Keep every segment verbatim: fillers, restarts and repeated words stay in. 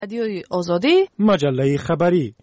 رادیوی آزادی، مجله خبری.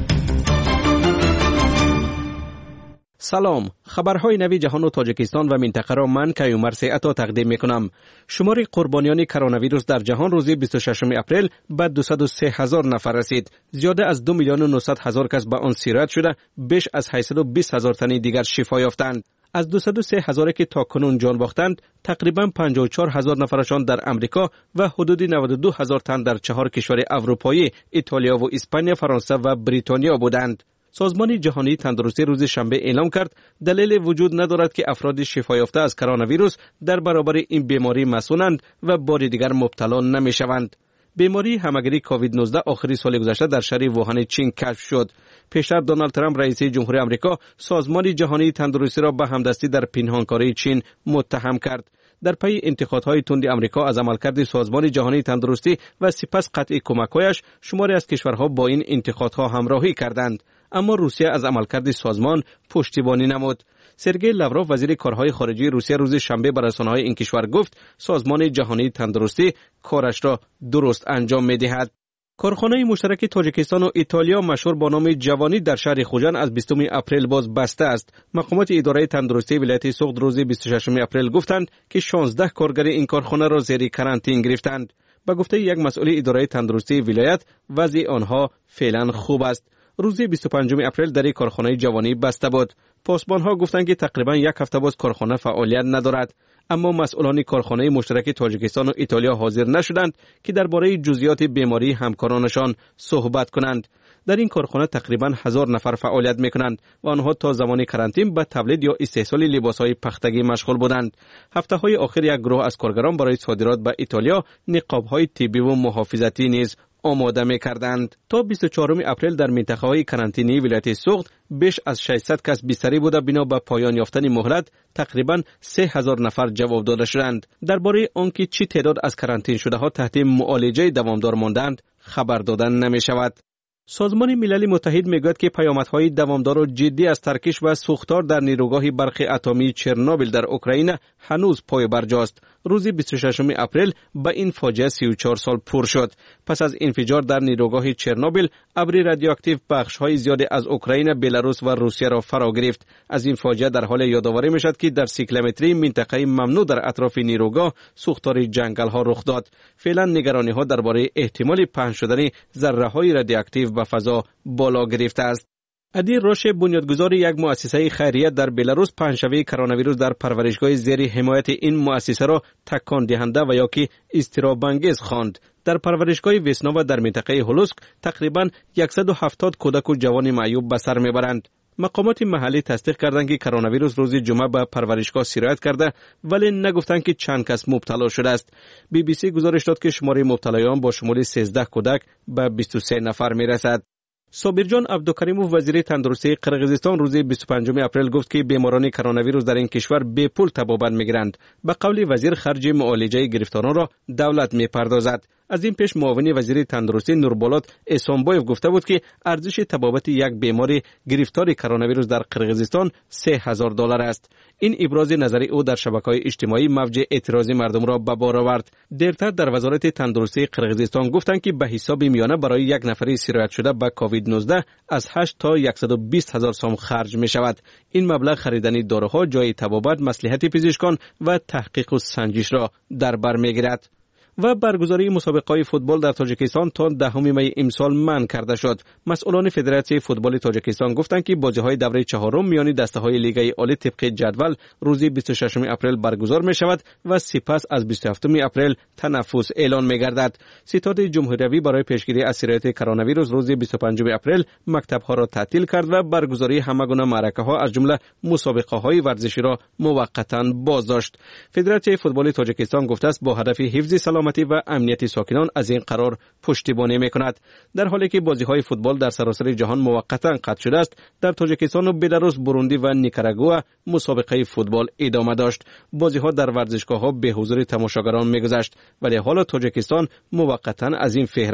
سلام، خبرهای نوی جهان و تاجیکستان و منطقه را من کیومرث عطا تقدیم میکنم. شمار قربانیان کرونا ویروس در جهان روز بیست و ششم اپریل به دویست و سه هزار نفر رسید. زیاده از دو میلیون و نهصد هزار کس به آن سیرت شده، بیش از هشتصد و بیست هزار تن دیگر شفا یافتند. از دویست و سه هزار که تاکنون جان باختند، تقریبا پنجاه و چهار هزار نفرشان در امریکا و حدود نود و دو هزار تن در چهار کشور اروپایی، ایتالیا و اسپانیا، فرانسه و بریتانیا بودند. سازمان جهانی تندرستی روز شنبه اعلام کرد دلیل وجود ندارد که افراد شفا یافته از کرونا ویروس در برابر این بیماری مسئولند و بار دیگر مبتلا نمیشوند. بیماری همگیری کووید نوزده آخری سال گذشته در شهر ووهان چین کشف شد. پیشتر دونالد ترامپ رئیس جمهوری آمریکا سازمان جهانی تندرستی را به همدستی در پنهانکاری چین متهم کرد. در پی انتقادهای تند آمریکا از عملکرد سازمان جهانی تندرستی و سپس قطع کمک‌هایش، شماری از کشورها با این انتقادها همراهی کردند. اما روسیه از عملکرد سازمان پشتیبانی نمود. سرگئی لاوروف وزیر کارهای خارجی روسیه روز شنبه به رسانه‌های این کشور گفت سازمان جهانی تندرستی کارش را درست انجام می‌دهد. کارخانه مشترک تاجیکستان و ایتالیا مشهور با نام جوانی در شهر خوجند از بیستم اپریل باز بسته است. مقامات اداره تندرستی ولایت سوخت روز بیست و ششم اپریل گفتند که شانزده کارگر این کارخانه را زیر کرانتین گرفتند. به گفته یک مسئول اداره تندرستی ولایت، وضع آنها فعلا خوب است. روز بیست و پنجم اپریل در کارخانه جوانی بسته بود. پاسبان‌ها گفتند که تقریبا یک هفته باز کارخانه فعالیت ندارد. اما مسئولان کارخانه مشترک تاجیکستان و ایتالیا حاضر نشدند که درباره جزئیات بیماری همکارانشان صحبت کنند. در این کارخانه تقریبا هزار نفر فعالیت میکنند و آنها تا زمان کرانتین به تولید یا استحصال لباسهای پختگی مشغول بودند. هفته های آخر یک گروه از کارگران برای صادرات به ایتالیا نقاب‌های طبی و محافظتی نیز آماده می‌کردند. تا بیست و چهارم اپریل در منطقه‌های کرانتینی ولایت سوخت بیش از ششصد کس بستری بوده. بنا به پایان یافتن مهلت تقریبا سه هزار نفر جواب داده شدند. درباره آنکه چه تعداد از کرانتین شده ها تحت معالجه دوامدار ماندند خبر دادن نمی‌شود. سازمان ملل متحد میگوید که پیامدهای دوامدار و جدی از ترکش و سوختار در نیروگاه برق اتمی چرنوبیل در اوکراین هنوز پای برجاست. روز بیست و ششم اپریل به این فاجعه سی و چهار سال پر شد. پس از انفجار در نیروگاه چرنوبیل، ابر رادیواکتیو بخش‌های زیادی از اوکراین، بلاروس و روسیه را فرا گرفت. از این فاجعه در حال یادآوری میشد که در سی کیلومتری منطقه ممنوع در اطراف نیروگاه سوختار جنگل‌ها رخ داد. فعلا نگرانی‌ها درباره احتمال پهن شدن ذره‌های رادیواکتیو به فضا بالا گرفته است. ادیر روش، بنیانگذار یک مؤسسه خیریه در بلاروس، پنجشنبه کرونا ویروس در پرورشگاه زیر حمایت این مؤسسه را تکان دهنده و یا که اضطراب انگیز خواند. در پرورشگاه وسناوا در منطقه هولوسک تقریبا صد و هفتاد کودک و جوان معیوب به سر میبرند. مقامات محلی تصدیق کردند که کرونا ویروس روز جمعه به پرورشگاه سرایت کرده، ولی نگفتند که چند کس مبتلا شده است. بی بی سی گزارش داد که شماره مبتلایان با شمول سیزده کودک به بیست و سه نفر میرسد. صابرجان عبدالکریموف وزیر تندرستی قرقیزستان روز بیست و پنجم اپریل گفت که بیماران کرونا ویروس در این کشور بے پول طبابت میگیرند. به قول وزیر، خرج معالجه گرفتاران را دولت میپردازد. از این پیش معاون وزیر تندرستی نوربولات احسانبایف گفته بود که ارزش طبابت یک بیمار گرفتار کرونا ویروس در قرقیزستان سه هزار دلار است. این ابراز نظری او در شبکه‌های اجتماعی موج اعتراض مردم را به بار آورد. دیرتر در وزارت تندرستی قرقیزستان گفتند که به حساب میانه برای یک نفری سرایت شده به کووید نوزده از هشت تا صد و بیست هزار سوم خرج می شود. این مبلغ خریدن داروها، جای طبابت، مصلحت پزشکان و تحقیق و سنجش را در بر میگیرد. و برگزاری مسابقه‌های فوتبال در تاجیکستان تا دهم می امسال منع کرده شد. مسئولان فدراسیون فوتبال تاجیکستان گفتند که بازی‌های دوره چهارم میان دسته‌های لیگ عالی طبق جدول روز بیست و ششم اپریل برگزار می‌شود و سپس از بیست و هفتم اپریل تنفس اعلان می‌گردد. ستاد جمهوری برای پیشگیری از سرایت کرونا ویروس روز بیست و پنجم اپریل مکتب‌ها را تعطیل کرد و برگزاری همگونه معرکه‌ها از جمله مسابقه‌های ورزشی را موقتاً بازداشت. فدراسیون فوتبال تاجیکستان گفته است با هدف حفظ سلامتی و امنیت ساکنان از این قرار پشتیبانی میکند. در حالی که بازی‌های فوتبال در سراسر جهان موقتا قطع شده است، در تاجیکستان و بلاروس، بروندی و نیکاراگوآ مسابقه فوتبال ادامه داشت. بازی‌ها در ورزشگاه‌ها به حضور تماشاگران میگذشت، ولی حالا تاجیکستان موقتا از این فهرست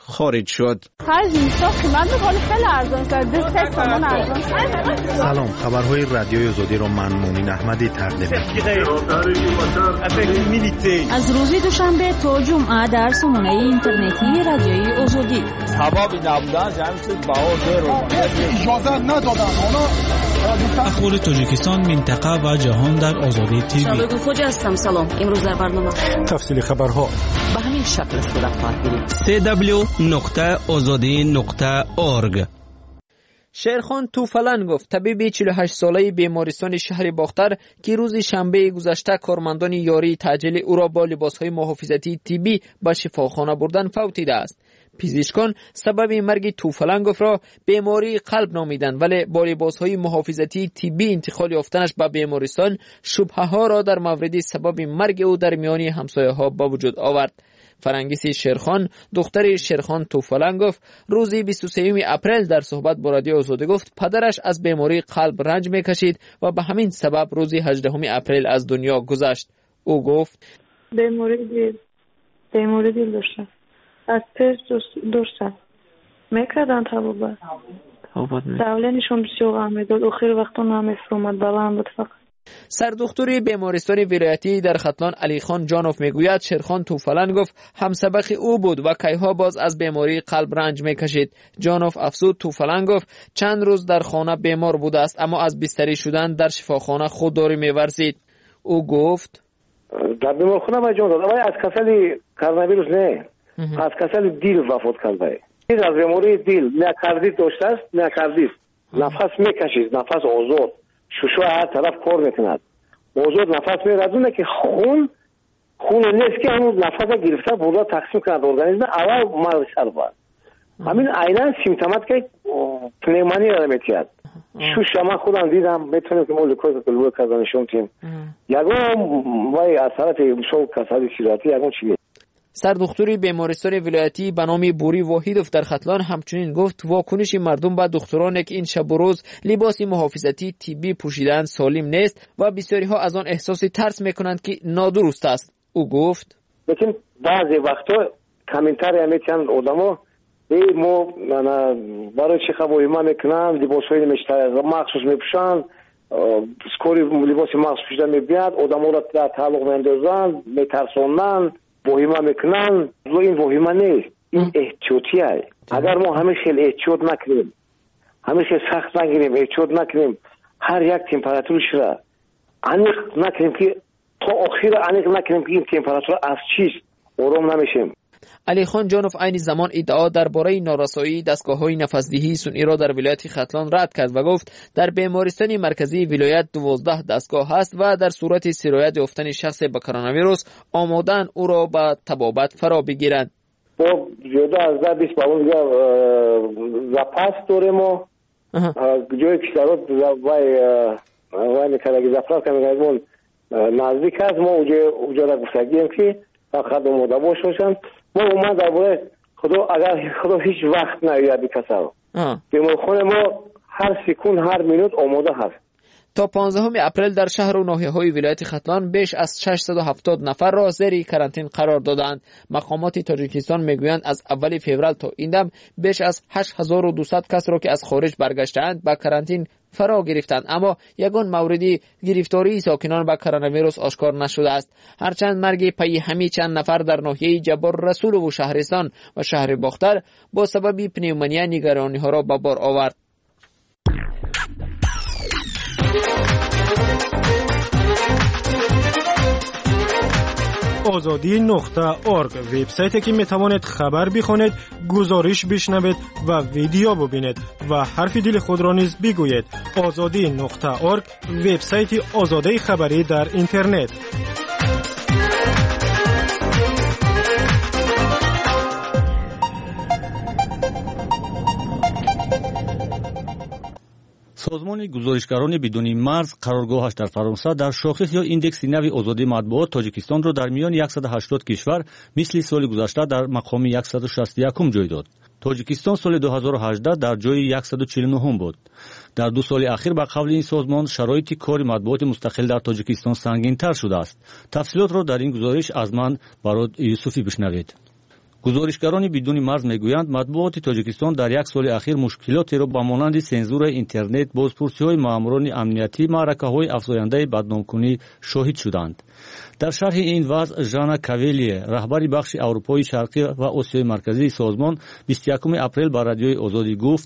خارج شد. سلام، خبرهای رادیوی آزادی رو من مومین احمدی تقدیم می‌کنم. از روز دوشنبه تا جمعه در سامانه اینترنتی رادیوی آزادی. هوا نبودن جمعیت بهار رو اجازه ندادن. اخبار تاجیکستان، منطقه و جهان در آزادی تیوی. شبکه خوجا هستم. سلام. امروز در برنامه تفصیل خبرها به همین شکل صورت خواهد گرفت. دبلیو دبلیو دبلیو نقطه آزادی نقطه اورگ. شیرخان توفلن گفت طبیب چهل و هشت ساله بیمارستان شهر باختر که روز شنبه گذشته کارمندان یاری تعجیل او را با لباسهای محافظتی طبی به شفاخانه بردن فوتیده است. پزشکان سبب مرگ توفلنگوف را بیماری قلب نامیدند، ولی با لباسهای محافظتی طبی انتقال یافتنش به بیمارستان شبهه ها را در مورد سبب مرگ او در میان همسایه ها به وجود آورد. فرنگیس شیرخان، دختر شیرخان توفلنگوف، روز بیست و سوم اپریل در صحبت با رادیو آزادی گفت پدرش از بیماری قلب رنج میکشید و به همین سبب روز هجدهم اپریل از دنیا گذشت. او گفت بیماری دل بیماری دل داشتم. از پس داشتم میکردن تبابت دولنشون بسیار امیداد اخیر وقتا نمیفرمد بلند بود. فقط سردختور بیمارستان ولایتی در ختلان علی خان جانوف میگوید شیرخان توفلنگوف همسبق او بود و کیها باز از بیماری قلب رنج میکشید. جانوف افزود توفلنگوف چند روز در خانه بیمار بوده است، اما از بستری شدن در شفاخانه خودداری میورزید. او گفت در بیمارخانه ما جان داد، ولی از کسل کرونا ویروس نه، از کسل دیل وفات کرده. این از بیماری دیل میوکاردیت داشته است. میوکاردیت نفس میکشید، نفس آزاد، ششو هر طرف کار میکند، آزاد نفس میردونه که خون خون نیست که همون نفس گرفته بودا تقسیم کند ارگانیسم اول مرگ شد. همین عیناً سیمتومات که پنیمونی را میتیاد. شش من خودم دیدم، میتونم که مولکول قلبی کردنشون تیم یگام وای از طرف شو کسادی سیراتی یگام چیه. سردختوری بیمارستان ولایتی به نام بوری واحدوف در ختلان همچنین گفت واکنش مردم به دکتران که این شب و روز لباس محافظتی طبی پوشیدن سالم نیست و بسیاری ها از آن احساس ترس میکنند که نادرست است. او گفت لیکن بعضی وقتا کامنتاری میتونن آدمو ای مو برای چه خبری ما میکنن لباسای مشتری مخصوص میپوشن، سکوری لباس مخصوص پوشیدن میبیاد، آدمو را در تعلق میندازن، میترسونن، وهیمه میکنن. این وهیمه نیست، این احتیاطیه. اگر ما همیشه احتیاط نکنیم، همیشه سخت نگیریم، احتیاط نکنیم، هر یک تمپراتورش را انیق نکنیم که تا آخر انیق نکنیم که این تمپراتور از چیست آرام نمیشیم. علی خان جانوف عین زمان ادعا درباره نارسایی دستگاه‌های نفس‌دهی سنئی را در ولایت ختلان رد کرد و گفت در بیمارستان مرکزی ولایت دوازده دستگاه است و در صورت سرایت یافتن شخص با کرونا ویروس آمادن او را به طبابت فرا بگیرند. با زیاده از ده بیست باون دیگه زپاس داریم و جای کشترات وای وای میکنه که زپاس که میگه نزدیک است. ما اونجا را گفتگیم که فقط آماده باشن. ما اومد درباره خدا اگر خدا هیچ وقت نیاد بکسه بیمارخانه ما هر سکون هر منوت آماده هست. تا پانزدهم اپریل در شهر و ناحیه‌های ولایت ختلان بیش از ششصد و هفتاد نفر را زیر کرانتین قرار دادند. مقامات تاجیکستان میگویند از اول فوریه تا این دم بیش از هشت هزار و دویست کس را که از خارج برگشتند به کرانتین فرا گرفتند، اما یگان موردی گرفتاری ساکنان با کرونا ویروس آشکار نشده است. هرچند مرگ پی همی چند نفر در ناحیه جبار رسول و شهرستان و شهر باختر با سبب پنیمونیا نگرانی ها را به بار آورد. آزادی نقطه اورگ وبسایتی که میتوانید خبر بخونید، گزارش بشنوید و ویدیو ببینید و حرف دل خود را نیز بگویید. آزادی نقطه اورگ وبسایت آزادی خبری در اینترنت. سازمان گزارشگران بدون مرز قرارگاهش در فرانسه در شاخص یا ایندکس نوی آزادی مطبوعات تاجیکستان را در میان صد و هشتاد کشور مثل سال گذشته در مقام صد و شصت و یک جای داد. تاجیکستان سال دو هزار و هجده در جای صد و چهل و نه بود. در دو سال اخیر به قول این سازمان شرایط کار مطبوعات مستقل در تاجیکستان سنگین تر شده است. تفصیلات را در این گزارش از من برای یوسفی بشنوید. гузоришгарони бидуни марз мегӯянд матбуоти тоҷикистон дар як соли ахир мушкилотеро ба монанди сензураи интернет, бозпурсиҳои маъмурони амнияти, маъракаҳои афзояндаи бадномкунӣ шоҳид шуданд. дар шарҳи ин вазъ Жанна Кавелие, раҳбари бахши Аврупои Шарқӣ ва Осиёи Марказии созмон бисту якуми апрел ба Радиои Озодӣ гуфт: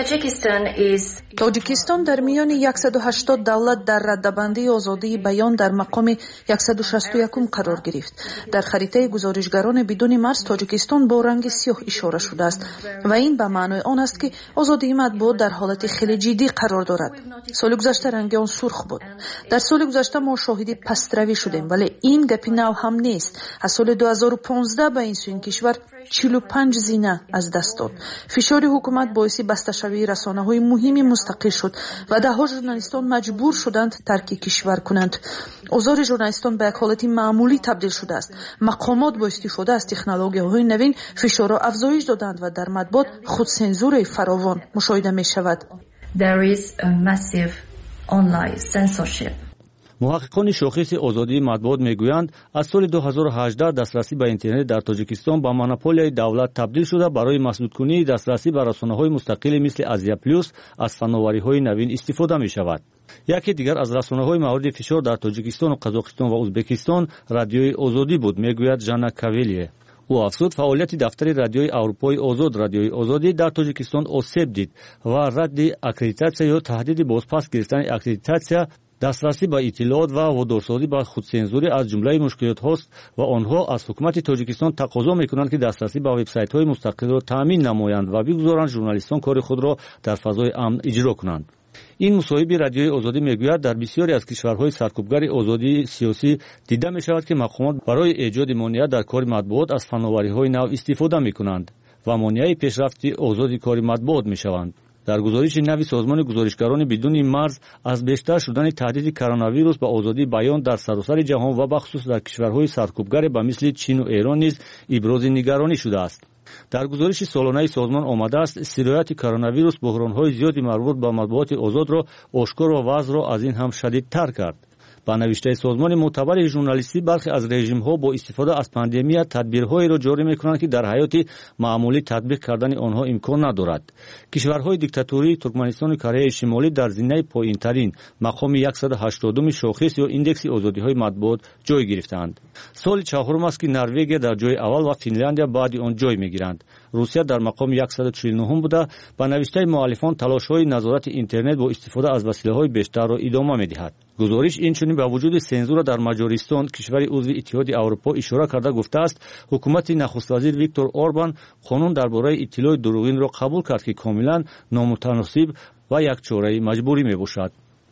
тоҷикистон дар миёни яксаду ҳаштод давлат дар раддабандии озодии баён дар мақоми яксаду шасту якум қарор гирифт. дар харитаи гузоришгарони бидуни марз тоҷикистон бо ранги сиёҳ ишора шудааст ва ин ба маънои он аст ки озодии матбуот дар ҳолати хеле ҷиддӣ қарор дорад. соли гузашта ранги он сурх буд. дар соли гузашта мо шоҳиди пастравӣ шудем, вале ин гапи нав ҳам нест. аз соли ду ҳазору понздаҳ ба ин сӯин кишвар чилу панҷ зина аз даст дод. фишори ҳукумат боиси басташавии расонаҳои муҳими мустақил шуд ва даҳҳо журналистон маҷбур шуданд тарки кишвар кунанд. озори журналистон ба як ҳолати маъмулӣ табдил шудааст. мақомот бо истифода аз технологияҳои навин фишорро афзоиш доданд ва дар матбуот худсензураи фаровон мушоҳида мешавад. There is a massive online censorship. муҳаққиқони шохиси озодии матбуот мегӯянд, аз соли ду ҳазору ҳаждаҳ дастрасӣ ба интернет дар тоҷикистон ба монополияи давлат табдил шуда, барои масдудкунии дастрасӣ ба расонаҳои мустақиле мисли Азия плюс аз фанновариҳои навин истифода мешавад. яке дигар аз расонаҳои мавриди фишор дар тоҷикистону қазоқистон ва ӯзбекистон Радиои Озодӣ буд, мегӯяд Жанна Кавелие. ӯ афзуд, фаъолияти дафтари Радиои Аврупои Озод Радиои Озодӣ дар Тоҷикистон осеб дид ва радди аккредитатсия ё таҳдиди бозпас гирифтани аккредитатсия, дастрасӣ ба иттилоот ва водорсозӣ ба худсензурӣ аз ҷумлаи мушкилотҳост ва онҳо аз ҳукумати Тоҷикистон тақозо мекунанд, ки дастрасӣ ба вебсайтҳои мустақилро таъмин намоянд ва бигузоранд журналистон кори худро дар фазои амн иҷро кунанд. ин мусоҳиби Радиои Озодӣ мегӯяд, дар бисёре аз кишварҳои саркӯбгари озодии сиёсӣ дида мешавад, ки мақомот барои эҷоди монеа дар кори матбуот аз фанновариҳои нав истифода мекунанд ва монеаи пешрафти озоди кори матбуот мешаванд. дар гузориши нави созмони гузоришгарони бидуни марз аз бештар шудани таҳдиди коронавирус ба озодии баён дар саросари ҷаҳон ва бахусус дар кишварҳои саркӯбгаре ба мисли Чин ва Эрон низ ибрози нигаронӣ шудааст. дар гузориши солонаи созмон омадааст, сирояти коронавирус буҳронҳои зиёди марбут ба матбуоти озодро ошкор ва вазъро аз ин ҳам шадидтар кард. ба навиштаи созмони мӯътабари журналистӣ, бархе аз режимҳо бо истифода аз пандемия тадбирҳоеро ҷорӣ мекунанд, ки дар ҳаёти маъмулӣ татбиқ кардани онҳо имкон надорад. кишварҳои диктатурӣ Туркманистону Кореяи Шимолӣ дар зинаи поинтарин мақоми яксаду ҳаштодуми шохис ё индекси озодиҳои матбуот ҷой гирифтаанд. соли чаҳорум аст, ки Норвегия дар ҷои аввал ва Финляндия баъди он ҷой мегиранд. русия дар мақоми яксаду чилу нӯҳум буда, ба навиштаи муаллифон талошҳои назорати интернет бо истифода аз василаҳои бештарро идома медиҳад. гузориш инчунин ба вуҷуди сензура дар Маҷористон, кишвари узви Иттиҳоди Аврупо, ишора карда гуфтааст, ҳукумати нахуствазир Виктор Орбан қонун дар бораи иттилои дурӯғинро қабул кард, ки комилан номутаносиб ва якчораи маҷбурӣ мебошад.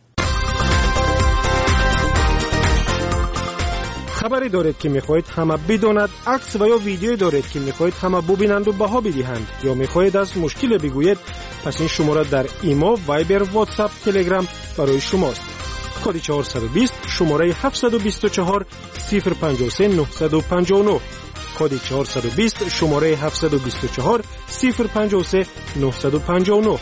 خبری دارید که میخواهید همه بداند، عکس و یا ویدیویی دارید که میخواهید همه ببینند و بها بدهند، یا میخواهید از مشکل بگویید، پس این شماره در ایما، وایبر، واتساپ، تلگرام برای شماست. کد چهارصد و بیست شماره هفتصد و بیست و چهار صفر پنجاه و سه نهصد و پنجاه و نه. کد چهارصد و بیست شماره هفتصد و بیست و چهار صفر پنجاه و سه نهصد و پنجاه و نه.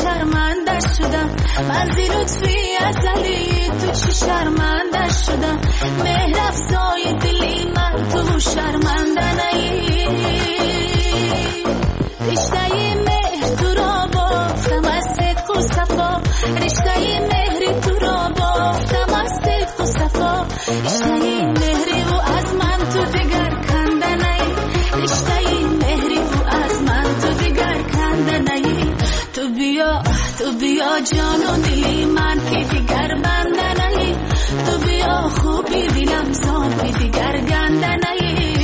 شرمنده شدم من زی لطفی ازلی تو چی شرمنده شدم مهر افزای دلی من تو شرمنده نی رشته مهر تو را بافتم از صدق و صفا رشته مهر تو را بافتم از صدق و صفا رشته مهری و از من تو دیگر کنده نی رشته مهری و از من تو دیگر کنده نی تو بیا تو بیا جان و دلی من که دیگر بنده نی تو بیا خوبی دلم زان که دیگر گنده نی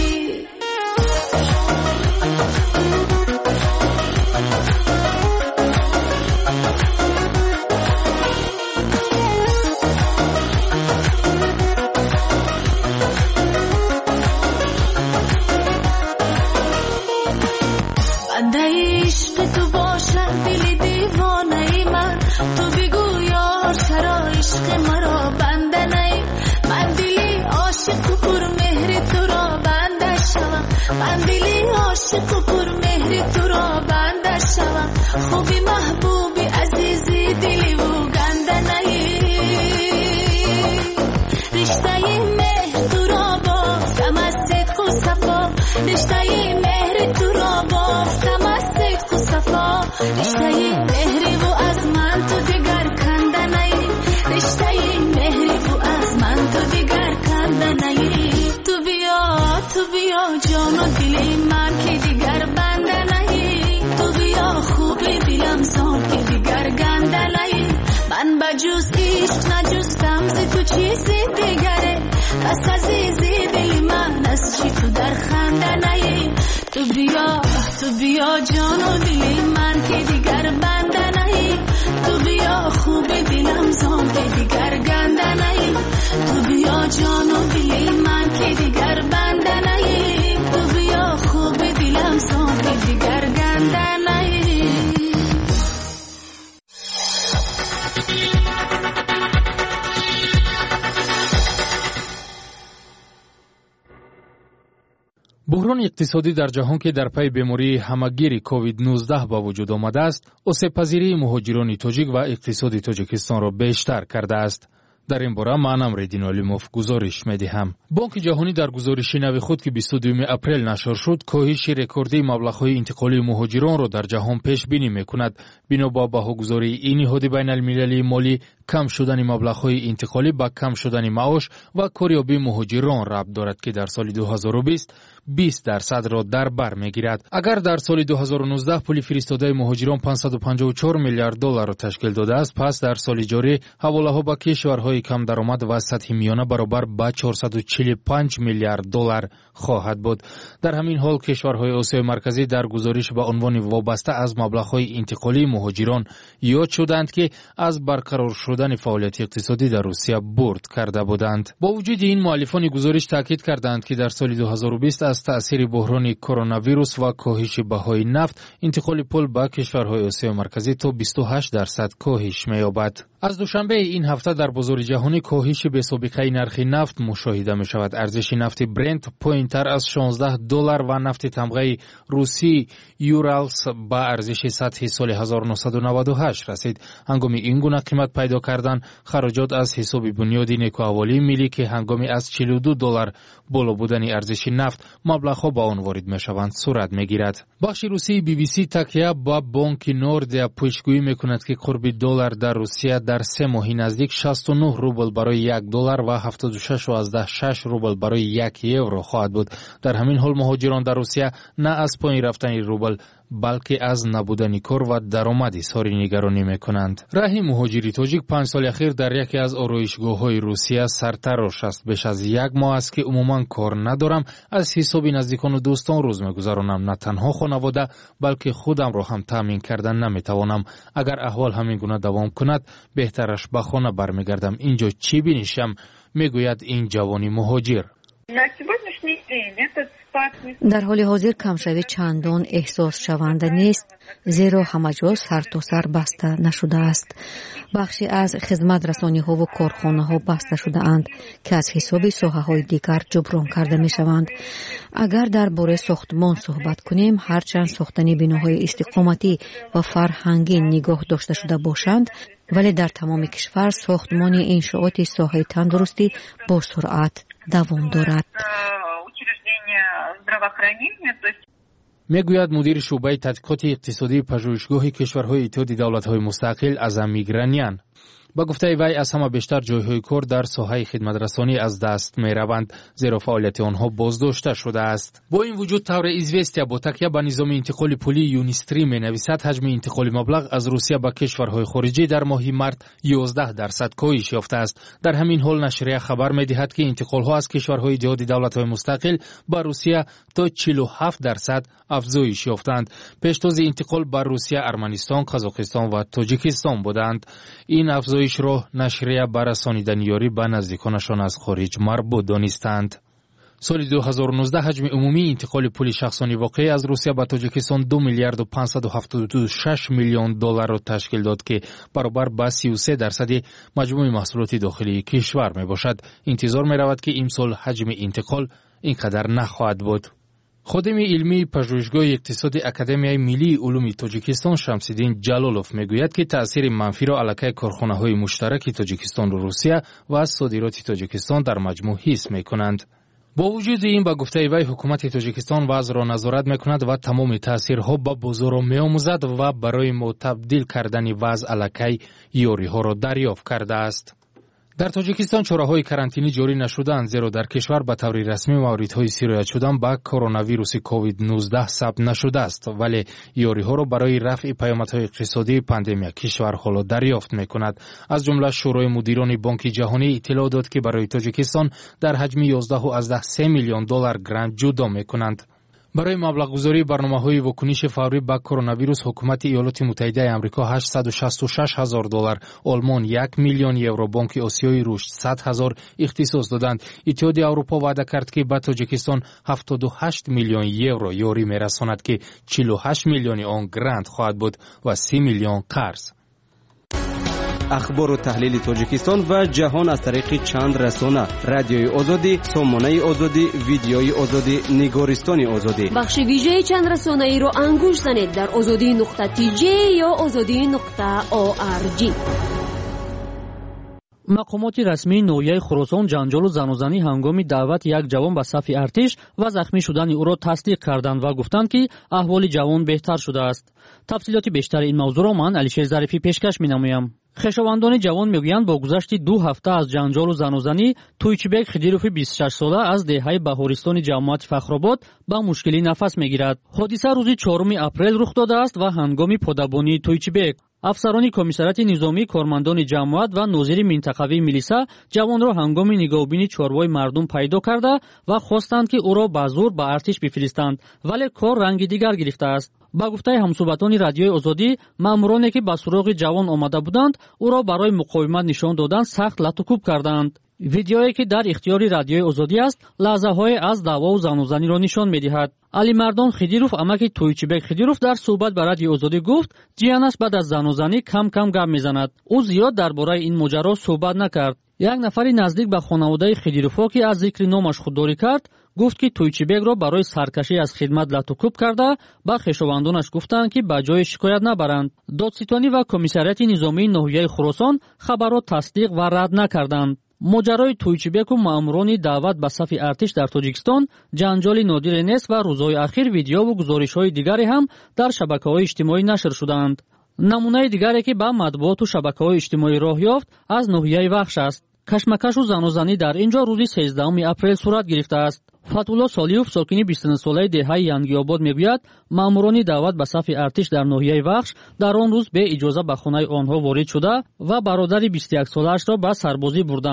عاشق پر مهر تو را بنده شوم خوبی محبوبی عزیزی دلی و گنده نی رشته مهر تو را بافتم از صدق و صفا رشته مهر تو را بافتم از صدق و صفا رشته مهری و از من تو دیگر کنده نی رشته مهری و از من تو دیگر کنده نی تو بیا تو بیا جان و دلی من که دیگر بنده نهی تو بیا خوبی دلم زان که دیگر گنده نهی من بجوز عشق نجستم ز تو چیزی دیگره پس عزیزی دلی من از چی تو در خنده نهی تو بیا تو بیا جان و دلی من که دیگر بنده نهی تو بیا خوبی دلم زان که دیگر گنده نهی تو بیا جان و دلی من که دیگر بنده نهی تو بیا خوبی دلم زان که دیگر گنده نهی بحران اقتصادی در جهان که در پی بیماری همگیر کووید نوزده با وجود آمده است، آسیب‌پذیری مهاجران تاجیک و اقتصاد تاجیکستان را بیشتر کرده است. در این باره من امردین علیموف گزارش می‌دهم. بانک جهانی در گزارش نو خود که بیست و دوم اپریل نشر شد، کاهش رکوردی مبلغ‌های انتقالی مهاجران را در جهان پیش بینی می‌کند. بنا با بهاگذاری این نهاد بین‌المللی مالی، کم شدن مبلغ‌های انتقالی با کم شدن معاش و کاریابی مهاجران ربط دارد که در سال دو هزار و بیست بیست درصد را در بر می‌گیرد. اگر در سال دو هزار و نوزده پول فرستاده مهاجران پانصد و پنجاه و چهار میلیارد دلار را تشکیل داده است، پس در سال جاری حواله‌ها به کشورهای کم درآمد و سطح میانه برابر با چهارصد و چهل و پنج میلیارد دلار خواهد بود. در همین حال کشورهای آسیای مرکزی در گزارش با عنوان وابسته از مبلغ‌های انتقالی مهاجران یاد شدند که از برقرار شدن فعالیت اقتصادی در روسیه برد کرده بودند. با وجود این، مؤلفان گزارش تاکید کردند که در سال دو هزار و بیست از تأثیر بحران کرونا ویروس و کاهش بهای نفت، انتقال پول به کشورهای آسیای مرکزی تا بیست و هشت درصد کاهش می‌یابد. از دوشنبه این هفته در بازار جهانی کاهش بی‌سابقه نرخ نفت مشاهده می شود. ارزش نفت برنت پایین‌تر از شانزده دلار و نفت تمغه روسی یورالس با ارزش سطح سال هزار و نهصد و نود و هشت رسید. هنگام این گونه قیمت پیدا کردن، خراجات از حساب بنیادی نیکوحوالی ملی که هنگام از چهل و دو دلار بالا بودن ارزش نفت مبلغ‌ها با آن وارد می شوند صورت می گیرد. بخش روسی بی بی سی تکیه با بانک نوردیا پیشگویی می کند که قرب دلار در روسیه در سه ماهی نزدیک شصت و نه روبل برای یک دلار و هفتاد و شش و شش روبل برای یک یورو خواهد بود. در همین حال مهاجران در روسیه نه از پایین رفتن روبل بلکه از نبودن کار و درآمد اظهار نگرانی میکنند. راه مهاجری تاجیک پنج سال اخیر در یکی از آرایشگاه‌های روسیه سرتراش است. بیش از یک ماه است که عموما کار ندارم، از حساب نزدیکان و دوستان روز میگذرانم. نه تنها خانواده بلکه خودم را هم تامین کردن نمیتوانم. اگر احوال همین گونه دوام کند بهترش به خانه برمیگردم. اینجا چی بینیشم؟ میگوید این جوانی مهاجر. در حال حاضر کمشوی چندان احساس شونده نیست، زیرا همه جا سر تا سر بسته نشده است. بخشی از خدمت رسانی ها و کارخانه ها بسته شده اند که از حساب ساحه های دیگر جبران کرده می شوند. اگر درباره ساختمان صحبت کنیم، هرچند ساختن بناهای استقامتی و فرهنگی نگاه داشته شده باشند، ولی در تمام کشور ساختمان انشاءات ساحه تندرستی با سرعت دوام دارد. میگوید مدیر شعبه تحقیقات اقتصادی پژوهشگاه کشورهای اتحادیه دولت‌های مستقل اعظم میگرانیان. با گفته وی از همه بیشتر جایهای کار در ساحه خدمت رسانی از دست می روند، زیرا فعالیت آنها بازداشته شده است. با این وجود تور ایزوستیا با تکیه به نظام انتقال پولی یونیستریم می نویسد حجم انتقال مبلغ از روسیه به کشورهای خارجی در ماه مارت یازده درصد کاهش یافته است. در همین حال نشریه خبر می دهد که انتقال ها از کشورهای اتحادیه دولت‌های مستقل به روسیه تا چهل و هفت درصد افزایش یافتند. پیشتاز انتقال به روسیه، ارمنستان، قزاقستان و تاجیکستان بودند. این افزایش را نشریه به رسانیدن یاری به نزدیکانشان از خارج مربوط دانستند. سال دو هزار و نوزده حجم عمومی انتقال پول شخصانی واقعی از روسیه به تاجیکستان دو میلیارد و پانصد و هفتاد و شش میلیون دلار را تشکیل داد که برابر به سی و سه درصد مجموع محصولات داخلی کشور می باشد. انتظار می رود که امسال حجم انتقال اینقدر نخواهد بود. خادم علمی پژوهشگاه اقتصادی اکادمیای ملی علوم تاجیکستان شمس‌الدین جلالوف میگوید که تأثیر منفی را علیه کارخانه‌های مشترک تاجیکستان و روسیه و از صادرات تاجیکستان در مجموع حس می‌کنند. با وجود این با گفته وی حکومت تاجیکستان وضع را نظارت می‌کند و تمام تأثیرها با بازار می‌آموزد و برای تبدیل کردن وضع علیه یاری‌ها را دریافت کرده است. در تاجیکستان چاره‌های کرانتینی جاری نشدند، زیرا در کشور به طور رسمی موردهای سیرایت شدن با کرونا ویروس کووید نوزده ثبت نشده است، ولی یاری‌ها را برای رفع پیامدهای اقتصادی پاندمی کشور حالا دریافت می‌کند. از جمله شورای مدیران بانک جهانی اطلاع داد که برای تاجیکستان در حجم یازده و از ده سه میلیون دلار گرانت جدا می‌کنند. برای مبلغ گذاری برنامه‌های واکنش فوری به کرونا ویروس حکومت ایالات متحده آمریکا هشتصد و شصت و شش هزار دلار، آلمان یک میلیون یورو، بانک آسیای رشد صد هزار اختصاص دادند. اتحادیه اروپا وعده کرد که به تاجیکستان هفتاد و هشت میلیون یورو یاری می‌رساند که چهل و هشت میلیون آن گرانت خواهد بود و سی میلیون قرض. اخبار و تحلیل تاجیکستان و جهان از طریق چند رسانه: رادیوی آزادی، سامانه آزادی، ویدیوی آزادی، نگارستان آزادی. بخش ویژه چند رسانه ای را انگوش زنید در آزادی نقطه تی جی یا آزادی نقطه او آر جی. مقامات رسمی ناحیه خراسان جنجال و زنوزنی هنگام دعوت یک جوان به صف ارتش و زخمی شدن او را تصدیق کردند و گفتند که احوال جوان بهتر شده است. تفصیلات بیشتر این موضوع را من علیشیر ظریفی پیشکش می‌نمایم. خویشاوندان جوان میگویند با گذشت دو هفته از جنجال و زنوزنی، تویچبک خدیروف بیست و شش ساله از دهه بهارستان جماعت فخرآباد به مشکلی نفس میگیرد. حادثه روز چهارم اپریل رخ داده است و هنگام پدربانی تویچبک افسران کمیسریات نظامی، کارمندان جماعت و ناظر منطقوی میلیسا جوان را هنگام نگاهبینی چاروای مردم پیدا کرده و خواستند که او را به زور به ارتش بفرستند، ولی کار رنگ دیگر گرفته است. با گفته همصحبتان رادیوی آزادی، مامورانی که به سراغ جوان آمده بودند او را برای مقاومت نشان دادن سخت لطوکوب کردند. ویدیویی که در اختیار رادیوی آزادی است لحظه‌های از دعوا و زنوزنی را نشان می‌دهد. علی مردان خدیروف امک تویچبک خدیروف در صحبت با رادیوی آزادی گفت جیانش بعد از زنوزنی کم کم گپ می‌زند. او زیاد درباره این ماجرا صحبت نکرد. یک نفری نزدیک به خانواده خدیروفا که از ذکر نامش خودداری کرد گفت که تویچبک را برای سرکشی از خدمت لطوکوب کرده با خویشاوندانش گفتند که به جای شکایت نبرند. دادستانی و کمیسریات نظامی ناحیه خراسان خبر را تصدیق و رد نکردند. ماجرای تویچبک و ماموران دعوت به صف ارتش در تاجیکستان جنجال نادر نیست و روزهای اخیر ویدیو و گزارش‌های دیگری هم در شبکه‌های اجتماعی نشر شدند. نمونه دیگری که به مطبوعات و شبکه‌های اجتماعی راه یافت از ناحیه وخش است. کشمکش و زنوزنی در اینجا روز سیزدهم اپریل صورت گرفته است. فتح‌الله صالحوف ساکن بیست و نه ساله دهه ینگی‌آباد میگوید ماموران دعوت به صف ارتش در ناحیه وخش در آن روز به اجازه به خانه آنها وارد شده و برادر بیست و یک ساله‌اش را به سربازی بردند.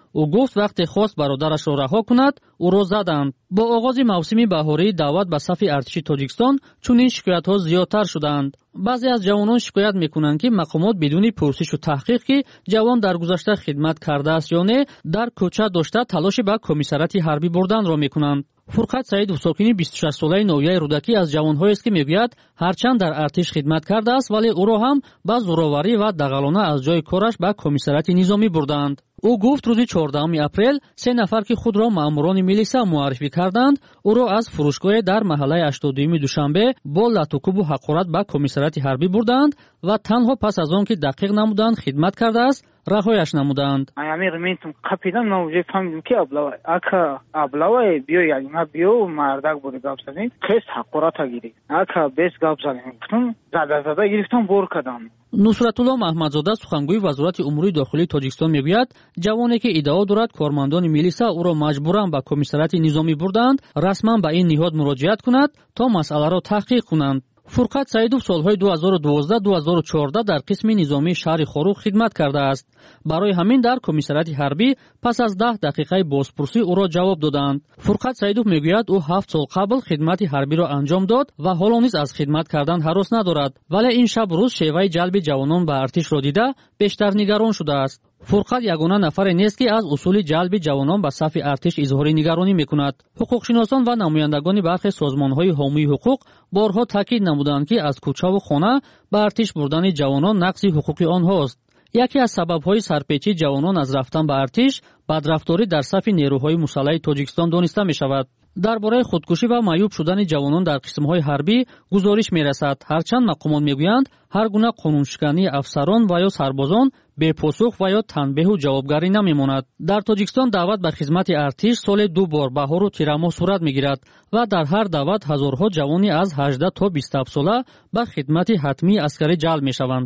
ӯ гуфт вақте хост бародарашро раҳо кунад, ӯро заданд. бо оғози мавсими баҳорӣ даъват ба сафи артиши Тоҷикистон чунин шикоятҳо зиёдтар шуданд. баъзе аз ҷавонон шикоят мекунанд, ки мақомот бидуни пурсишу таҳқиқ, ки ҷавон дар гузашта хидмат кардааст ё не, дар кӯча дошта талоши ба комиссарияти ҳарбӣ бурданро мекунанд. Фурқат Саидов, сокини бисту шашсолаи Новияи Рудакӣ, аз ҷавонҳоест, ки мегӯяд ҳарчанд дар артиш хидмат кардааст, вале ӯро ҳам ба зӯроварӣ ва дағалона аз ҷои кораш ба комиссарияти низомӣ бурданд. ӯ гуфт рӯзи чордаҳуми апрел се нафар, ки худро маъмурони милиса муаррифӣ карданд, ӯро аз фурӯшгоҳе дар маҳаллаи ҳаштоду дуюми Душанбе бо латукубу ҳақорат ба комиссарияти ҳарбӣ бурданд ва танҳо пас аз он ки дақиқ намуданд хидмат кардааст, раҳояш намуданд. Амир ментум қапидан мавҷе фаҳмидем ки аблава ака аблава биё ялима биё мардак буди гап задем қес ҳақората гирифт ака бес гап задем гуфтам зада зада гирифтам бор кардам. Нусратулло Маҳмадзода, сухангӯи Вазорати Умури Дохилии Тоҷикистон, мегӯяд ҷавоне ки иддао дорад кормандони милиса ӯро маҷбуран ба комиссарияти низомӣ бурданд, расман ба ин ниҳод муроҷиат кунад то масъаларо таҳқиқ кунанд. Фурқат Саидов солҳои ду ҳазору дувоздаҳ - ду ҳазору чордаҳ дар қисми низомии шаҳри Хорух хидмат кардааст. Барои ҳамин дар комиссарияти ҳарбӣ пас аз даҳ дақиқаи бозпурсӣ ӯро ҷавоб доданд. Фурқат Саидов мегӯяд ӯ ҳафт сол қабл хидмати ҳарбиро анҷом дод ва ҳоло низ аз хидмат кардан ҳарос надорад, вале ин шаб рӯз шеваи ҷалби ҷавонон ба артишро дида бештар нигарон шудааст. Фурқат ягона нафаре нест, ки аз усули ҷалби ҷавонон ба сафи артиш изҳори нигаронӣ мекунад. ҳуқуқшиносон ва намояндагони бархе созмонҳои ҳомии ҳуқуқ борҳо таъкид намуданд, ки аз кӯчаву хона ба артиш бурдани ҷавонон нақзи ҳуқуқи онҳост. яке аз сабабҳои сарпечии ҷавонон аз рафтан ба артиш бадрафторӣ дар сафи нерӯҳои мусаллаҳи Тоҷикистон дониста мешавад. дар бораи худкушӣ ва маъюб шудани ҷавонон дар қисмҳои ҳарбӣ гузориш мерасад, ҳарчанд мақомот мегӯянд ҳар гуна қонуншикании афсарон ва ё сарбозон бепосух ва ё танбеҳу ҷавобгарӣ намемонад. дар Тоҷикистон даъват ба хизмати артиш соли ду бор баҳору тирамоҳ сурат мегирад ва дар ҳар даъват ҳазорҳо ҷавони аз ҳаждаҳ то бисту ҳафт сола ба хидмати ҳатмии аскарӣ ҷалб мешаванд.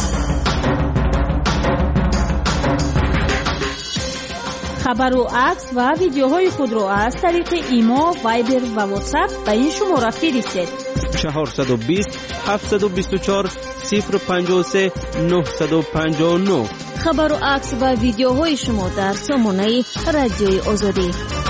хабару акс ва видеоҳои худро аз тариқи имо, вайбер ва ватсап ба ин шумора фиристед. чаҳорсаду бист ҳафтсаду бисту чор сифр панҷоҳ و سه نهصد و پنجاه و نه. хабару акс ва видеоҳои шумо дар сомонаи радиои озодӣ.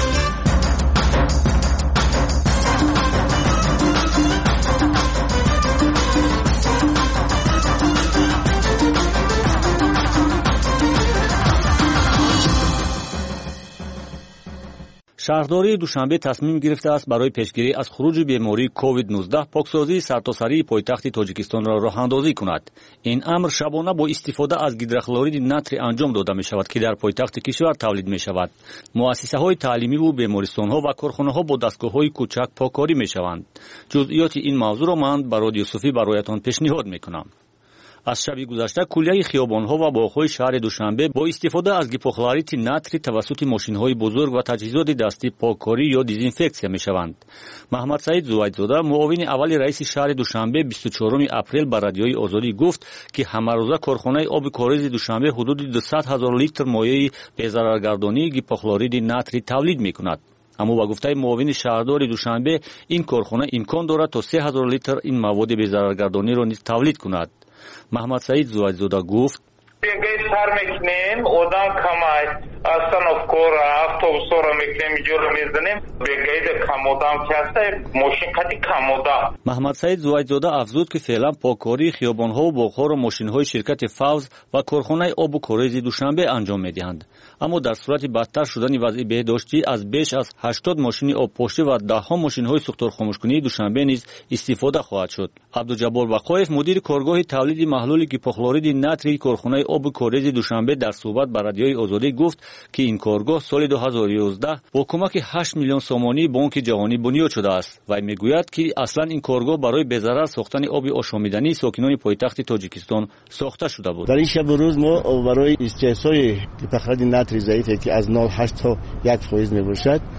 шаҳрдории Душанбе тасмим гирифтааст барои пешгирӣ аз хуруҷи бемории ковид нуздаҳ поксозии сартосарии пойтахти Тоҷикистонро роҳандозӣ кунад. Ин амр шабона бо истифода аз гидрохлориди натри анҷом дода мешавад, ки дар пойтахти кишвар тавлид мешавад. муассисаҳои таълимиву бемористонҳо ва корхонаҳо бо дастгоҳҳои кӯчак покорӣ мешаванд. ҷузъиёти ин мавзӯъро ман бароди Юсуфӣ бароятон пешниҳод мекунам. аз шаби гузашта кулияи хиёбонҳо ва боғҳои шаҳри Душанбе бо истифода аз гипохлорити натри тавассути мошинҳои бузург ва таҷҳизоти дастӣ поккорӣ ё дезинфексия мешаванд. Маҳмадсаид Зувайдзода, муовини аввали раиси шаҳри Душанбе, бисту чоруми апрел ба радиои Озодӣ гуфт, ки ҳамарӯза корхонаи оби коризи Душанбе ҳудуди дусад ҳазор литр моеъи безараргардонии гипохлориди натри тавлид мекунад. аммо ба гуфтаи муовини шаҳрдори Душанбе, ин корхона имкон дорад то се ҳазор литр ин маводи безараргардониро низ тавлид кунад. Маҳмадсаид Зувайдзода гуфт: бегаи сар мекунем, одам камай, остановкора, автобусора мекунем, ҷоро мезанем, бегаида камодам каста, мошин қади камодам. Маҳмадсаид Зувайдзода афзуд, ки феълан поккории хиёбонҳову боғҳоро мошинҳои ширкати Фавз ва корхонаи обу корези Душанбе анҷом медиҳанд. аммо дар сурати бадтар шудани вазъи беҳдоштӣ аз беш аз ҳаштод мошини обпошти ва даҳҳо мошинҳои сӯхторхомӯшкунии Душанбе низ истифода хоҳад шуд. Абдуҷаббор Бақоев, мудири коргоҳи тавлиди маҳлули гипохлориди натрии корхонаи обу корези Душанбе, дар суҳбат ба радиои Озодӣ гуфт, ки ин коргоҳ соли ду ҳазору ёздаҳ бо кӯмаки ҳашт миллион сомонии Бонки ҷаҳонӣ бунёд шудааст. Вай мегӯяд, ки аслан ин коргоҳ барои безарар сохтани оби ошомидании сокинони пойтахти Тоҷикистон сохта шуда буд. дар ин шабу рӯз мо барои истеҳсоли гипохлориди натри заифе, ки аз нол ҳашт то як фоиз мебошад,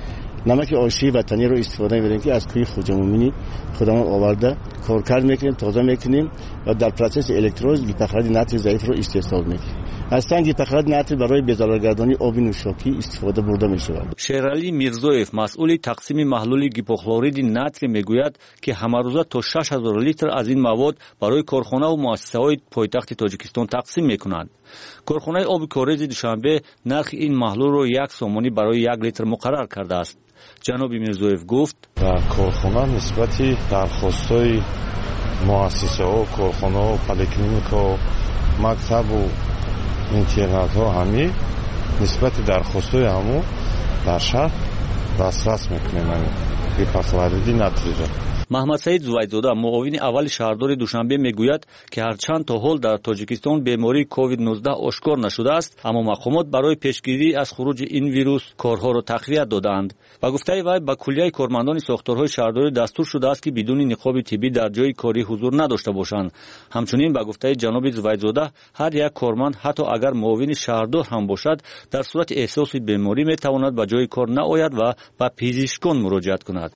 نمک آشی وطنی رو استفاده می‌بریم که از کوی خوجمومینی خودمون آورده کارکرد میکنیم، تازه میکنیم و در پروسس الکتروز گیپخلد نتر ضعیف رو استحصال میکنیم. از سنگ گیپخلد نتر برای بی‌ضررگردانی آب نوشاکی استفاده برده میشود. شیرعلی میرزویف مسئول تقسیم محلول گیپوکلورید نتر میگوید که همه روزه تا شش هزار لیتر از این مواد برای کارخانه و مؤسسه‌های پایتخت تاجیکستان تقسیم میکنند. کارخانه آب کاریز دوشنبه نرخ این محلول رو یک سومانی برای یک لیتر مقرر کرده است. جناب میرزویف گفت در کارخانه نسبتی درخواست‌های مؤسسه‌ها، کارخانه‌ها، پلیکلینیک‌ها، مکتب و اینترنت‌ها همی نسبت درخواست‌های همو در شهر دسترس می‌کنیم. گیپخلوریدی نتر. محمد سعید زویدزاده معاون اول شهردار دوشنبه میگوید که هرچند تا حال در تاجیکستان بیماری کووید نوزده آشکار نشده است، اما مقامات برای پیشگیری از خروج این ویروس کارها را تقویت دادند. و گفته وی به کلیه کارمندان ساختارهای شهرداری دستور شده است که بدون نقاب طبی در جای کاری حضور نداشته باشند. همچنین به گفته جناب زویدزاده هر یک کارمند حتی اگر معاون شهردار هم باشد در صورت احساس بیماری میتواند به جای کار نآید و به پزشکان مراجعت کند.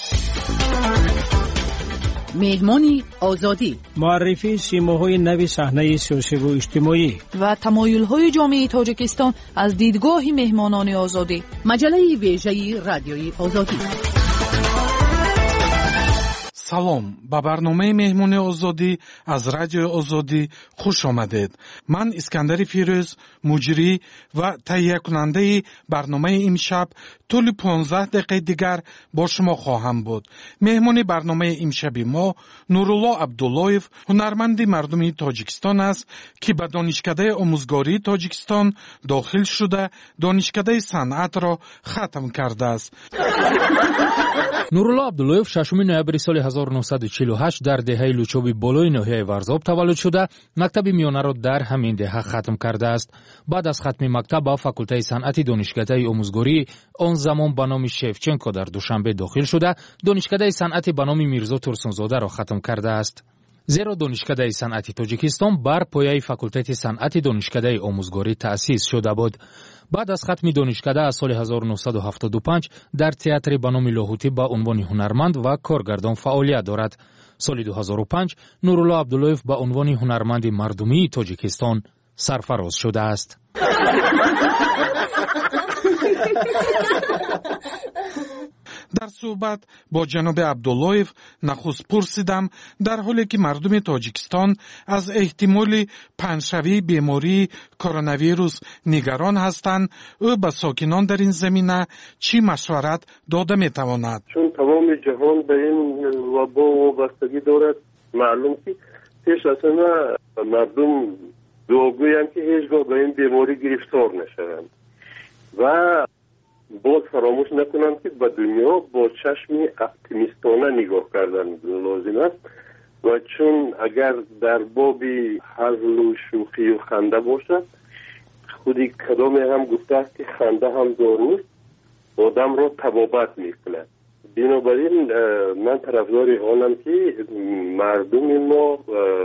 مهمانی آزادی، معرفی سیماهای نو صحنه سیاسی و اجتماعی و تمایل‌های جامعه تاجیکستان از دیدگاه مهمانان آزادی. مجله ویژه رادیوی آزادی. سلام، با برنامه مهمانی آزادی از رادیو آزادی خوش آمدید. من اسکندر فیروز، مجری و تهیه کننده برنامه امشب طول پانزده دقیقه دیگر با شما خواهم بود. مهمان برنامه امشب ما نورالله عبداللهیف، هنرمند مردمی تاجیکستان است که به دانشکده آموزگاری تاجیکستان داخل شده دانشکده صنعت را ختم کرده است. نورالله عبداللهیف ششم نوامبر سال هزار و نهصد و چهل و هشت در دهه لوچوبی بالای ناحیه ورزاب تولد شده، مکتب میانه را در همین دهه ختم کرده است. بعد از ختم مکتب با فاکولته صنعتی دانشکده آموزگاری آن زمان به نام شفچنکو در دوشنبه داخل شده، دانشکده صنعتی به نام میرزا ترسونزاده را ختم کرده است. زیرا دانشکده صنعتی تاجیکستان بر پایه فاکولته صنعتی دانشکده آموزگاری تأسیس شده بود. بعد از ختم دانشکده از سال هزار و نهصد و هفتاد و پنج در تئاتر به نام لاهوتی با عنوان هنرمند و کارگردان فعالیت دارد. سال دو هزار و پنج نورالله عبداللهیف به عنوان هنرمند مردمی تاجیکستان سرفراز شده است. در صحبت با جناب عبداللهیف نخست پرسیدم در حالی که مردم تاجیکستان از احتمال پنجشوی بیماری کرونا ویروس نگران هستند، او به ساکنان در این زمینه چی مشورت داده میتواند؟ چون تمام جهان به این وبا وابستگی دارد، معلوم که پیش از همه مردم دعاگویند که هیچگاه به این بیماری گرفتار نشوند و باز فراموش نکنند که به دنیا با چشم اپتیمیستانه نگاه کردن لازم است و چون اگر در باب هزل و شوخی و خنده باشد، خودی کدام هم گفته است که خنده هم داروست، آدم را تبابت میکند. بنابراین من طرفدار آنم که مردم ما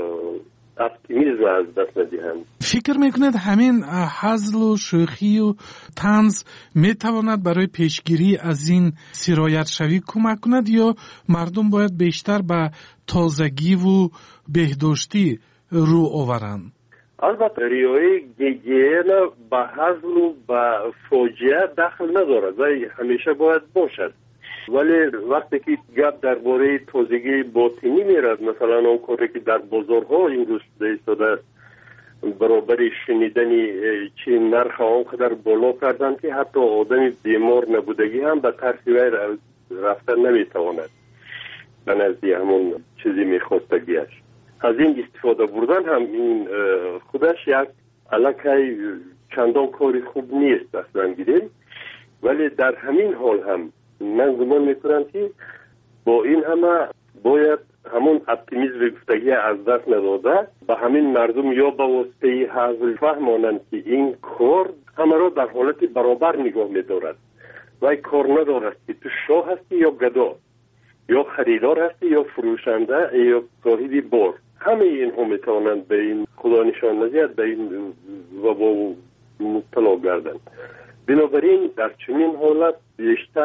اپتیمیزم از دست ندهند. فکر میکنید همین هزل و شوخی و طنز میتواند برای پیشگیری از این سرایت شوی کمک کند یا مردم باید بیشتر به تازگی و بهداشتی رو آورند؟ البته ریای گیگین به هزل و به فاجعه دخل ندارد و همیشه باید باشد، ولی وقتی که گپ درباره تازگی باطنی میرد، مثلا اون کاری که در بازارها این روز ایستاده است برابر شنیدنی چی نرخ آنقدر بالا کردن که حتی آدم بیمار نبودگی هم به ترس وی رفتن نمیتواند به نزد همون چیزی میخواستگیش. از این استفاده بردن هم این خودش یک علاقه چندان کاری خوب نیست اصلا گیریم، ولی در همین حال هم من گمان میکنم که با این همه باید همون اپتیمیزم گفتگی از دست نداده به همین مردم یا به واسطه حاضر فهمانند که این کار همه را در حالت برابر نگاه میدارد و این کار ندارد که تو شاه هستی یا گدا، یا خریدار هستی یا فروشنده یا صاحب بار. همه این هم میتوانند به این خدا نشان ندهد به این وبا مبتلا گردند. بنابراین در چنین حالت بیشتر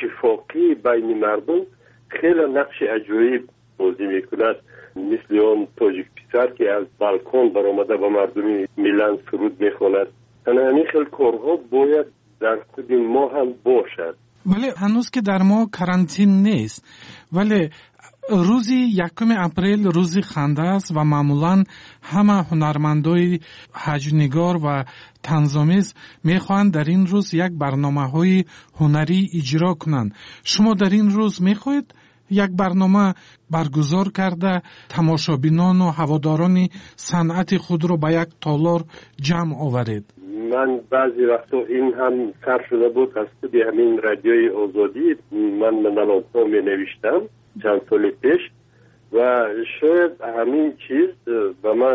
اتفاقی بین مردم خیلی نقش عجیب بازی میکند. مثل اون تاجیک پسر که از بالکن برآمده با مردمی میلان سرود میخواند. همین خیلی کارها باید در خود ما هم باشد. ولی هنوز که در ما کرانتین نیست، ولی روزی یکم اپریل روزی خنده است و معمولا همه هنرمندای حجنگار و طنزآمیز میخواهند در این روز یک برنامه های هنری اجرا کنند. شما در این روز میخواهید یک برنامه برگزار کرده تماشابینان و هواداران صنعت خود رو به یک تالار جمع آورید؟ من بعضی وقتا این هم سر شده بود از خود همین رادیوی آزادی. من منالانتا می نوشتم چند سال پیش و شاید همین چیز به من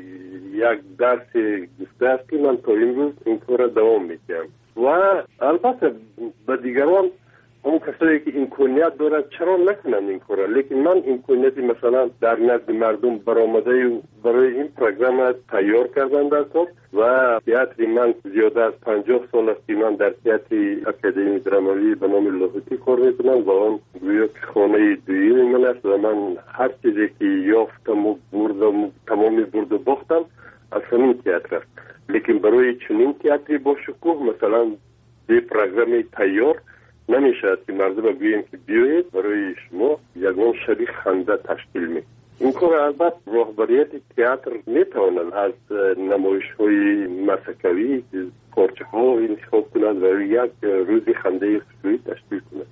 یک درس گفته است که من تا این روز این کار دوام میکنم. و البته به دیگران اون کسایی که امکانیت دارن چرا نکنن این کارا، لیکن من امکانیتی مثلا در نزد مردم برآمده برای این پروگرام تیار کردن در کار و تئاتر من زیاده از پنجاه سال است که من در تئاتر اکادمی درامایی به نام لاهوتی کار میکنم و آن گویا خانه دویی من است و من هر چیزی که یافتم و بردم تمامی برد و باختم از همین تئاتر است. لیکن برای چنین تئاتری با شکوه مثلا به پروگرام تیار نمیشه که مردم بگوییم که بیایید برای شما یگان شبیه خنده تشکیل می. این کار البته راهبریت تئاتر میتواند از نمایش های مسکوی پارچه ها انتخاب کند و یک روزی خنده سوی تشکیل کند.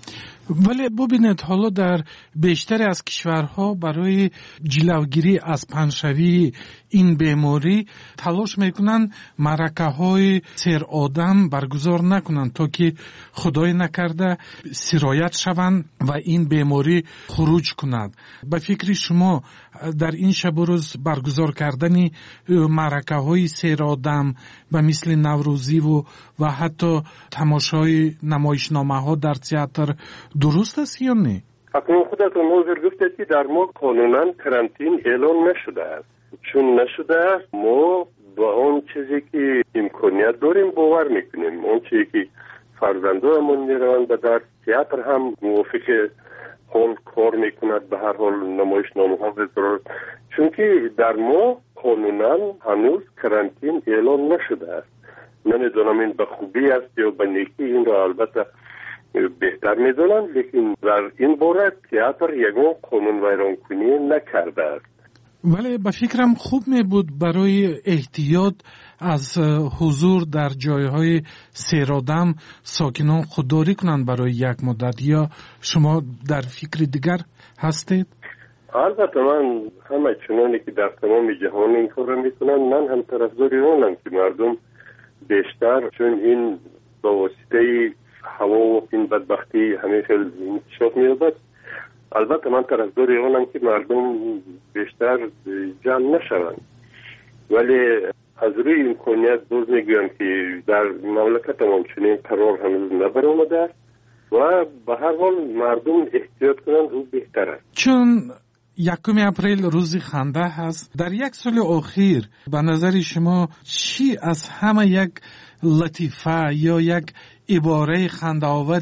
ولی ببینید حالا در بیشتر از کشورها برای جلوگیری از پنشوی این بیماری تلاش میکنن معرکه های سیر آدم برگزار نکنن تا که خدای نکرده سرایت شوند و این بیماری خروج کند. به فکر شما در این شب و روز برگزار کردن معرکه های سیر آدم و مثل نوروزی و و حتی تماشای نمایشنامه ها در تئاتر درست است یا نه؟ اکنون خودتون حاضر گفتید که در ما قانونا کرانتین اعلان نشده است. چون نشده است ما با اون چیزی که امکانیت داریم باور میکنیم. اون چیزی که فرزندانمون میروند و در تئاتر هم موافق حال کار میکند به هر حال نمایشنامه ها بذارد. چون که در ما قانونا هنوز کرانتین اعلان نشده است. نمیدونم این به خوبی است یا به نیکی، این را البته بهتر میدونم، لیکن در این باره تئاتر یگان قانون ویران کنی نکرده است. ولی به فکرم خوب می بود برای احتیاط از حضور در جایهای سیرآدم ساکنان خودداری کنند برای یک مدت، یا شما در فکر دیگر هستید؟ البته من همه چنانی که در تمام جهان این کار میکنن، من هم طرفدار اونم که مردم بیشتر، چون این با واسطه هوا و این بدبختی همه خیلی انتشار می‌یابد، البته من طرفدار اونم که مردم بیشتر جمع نشوند. ولی از روی امکانیت باز میگویم که در مملکت ما چنین قرار هنوز نبرآمده است و به هر حال مردم احتیاط کنند او بهتر است. چون یکم اپریل روز خنده هست، در یک سال اخیر به نظر شما چی از همه یک لطیفه یا یک عباره خنده‌آور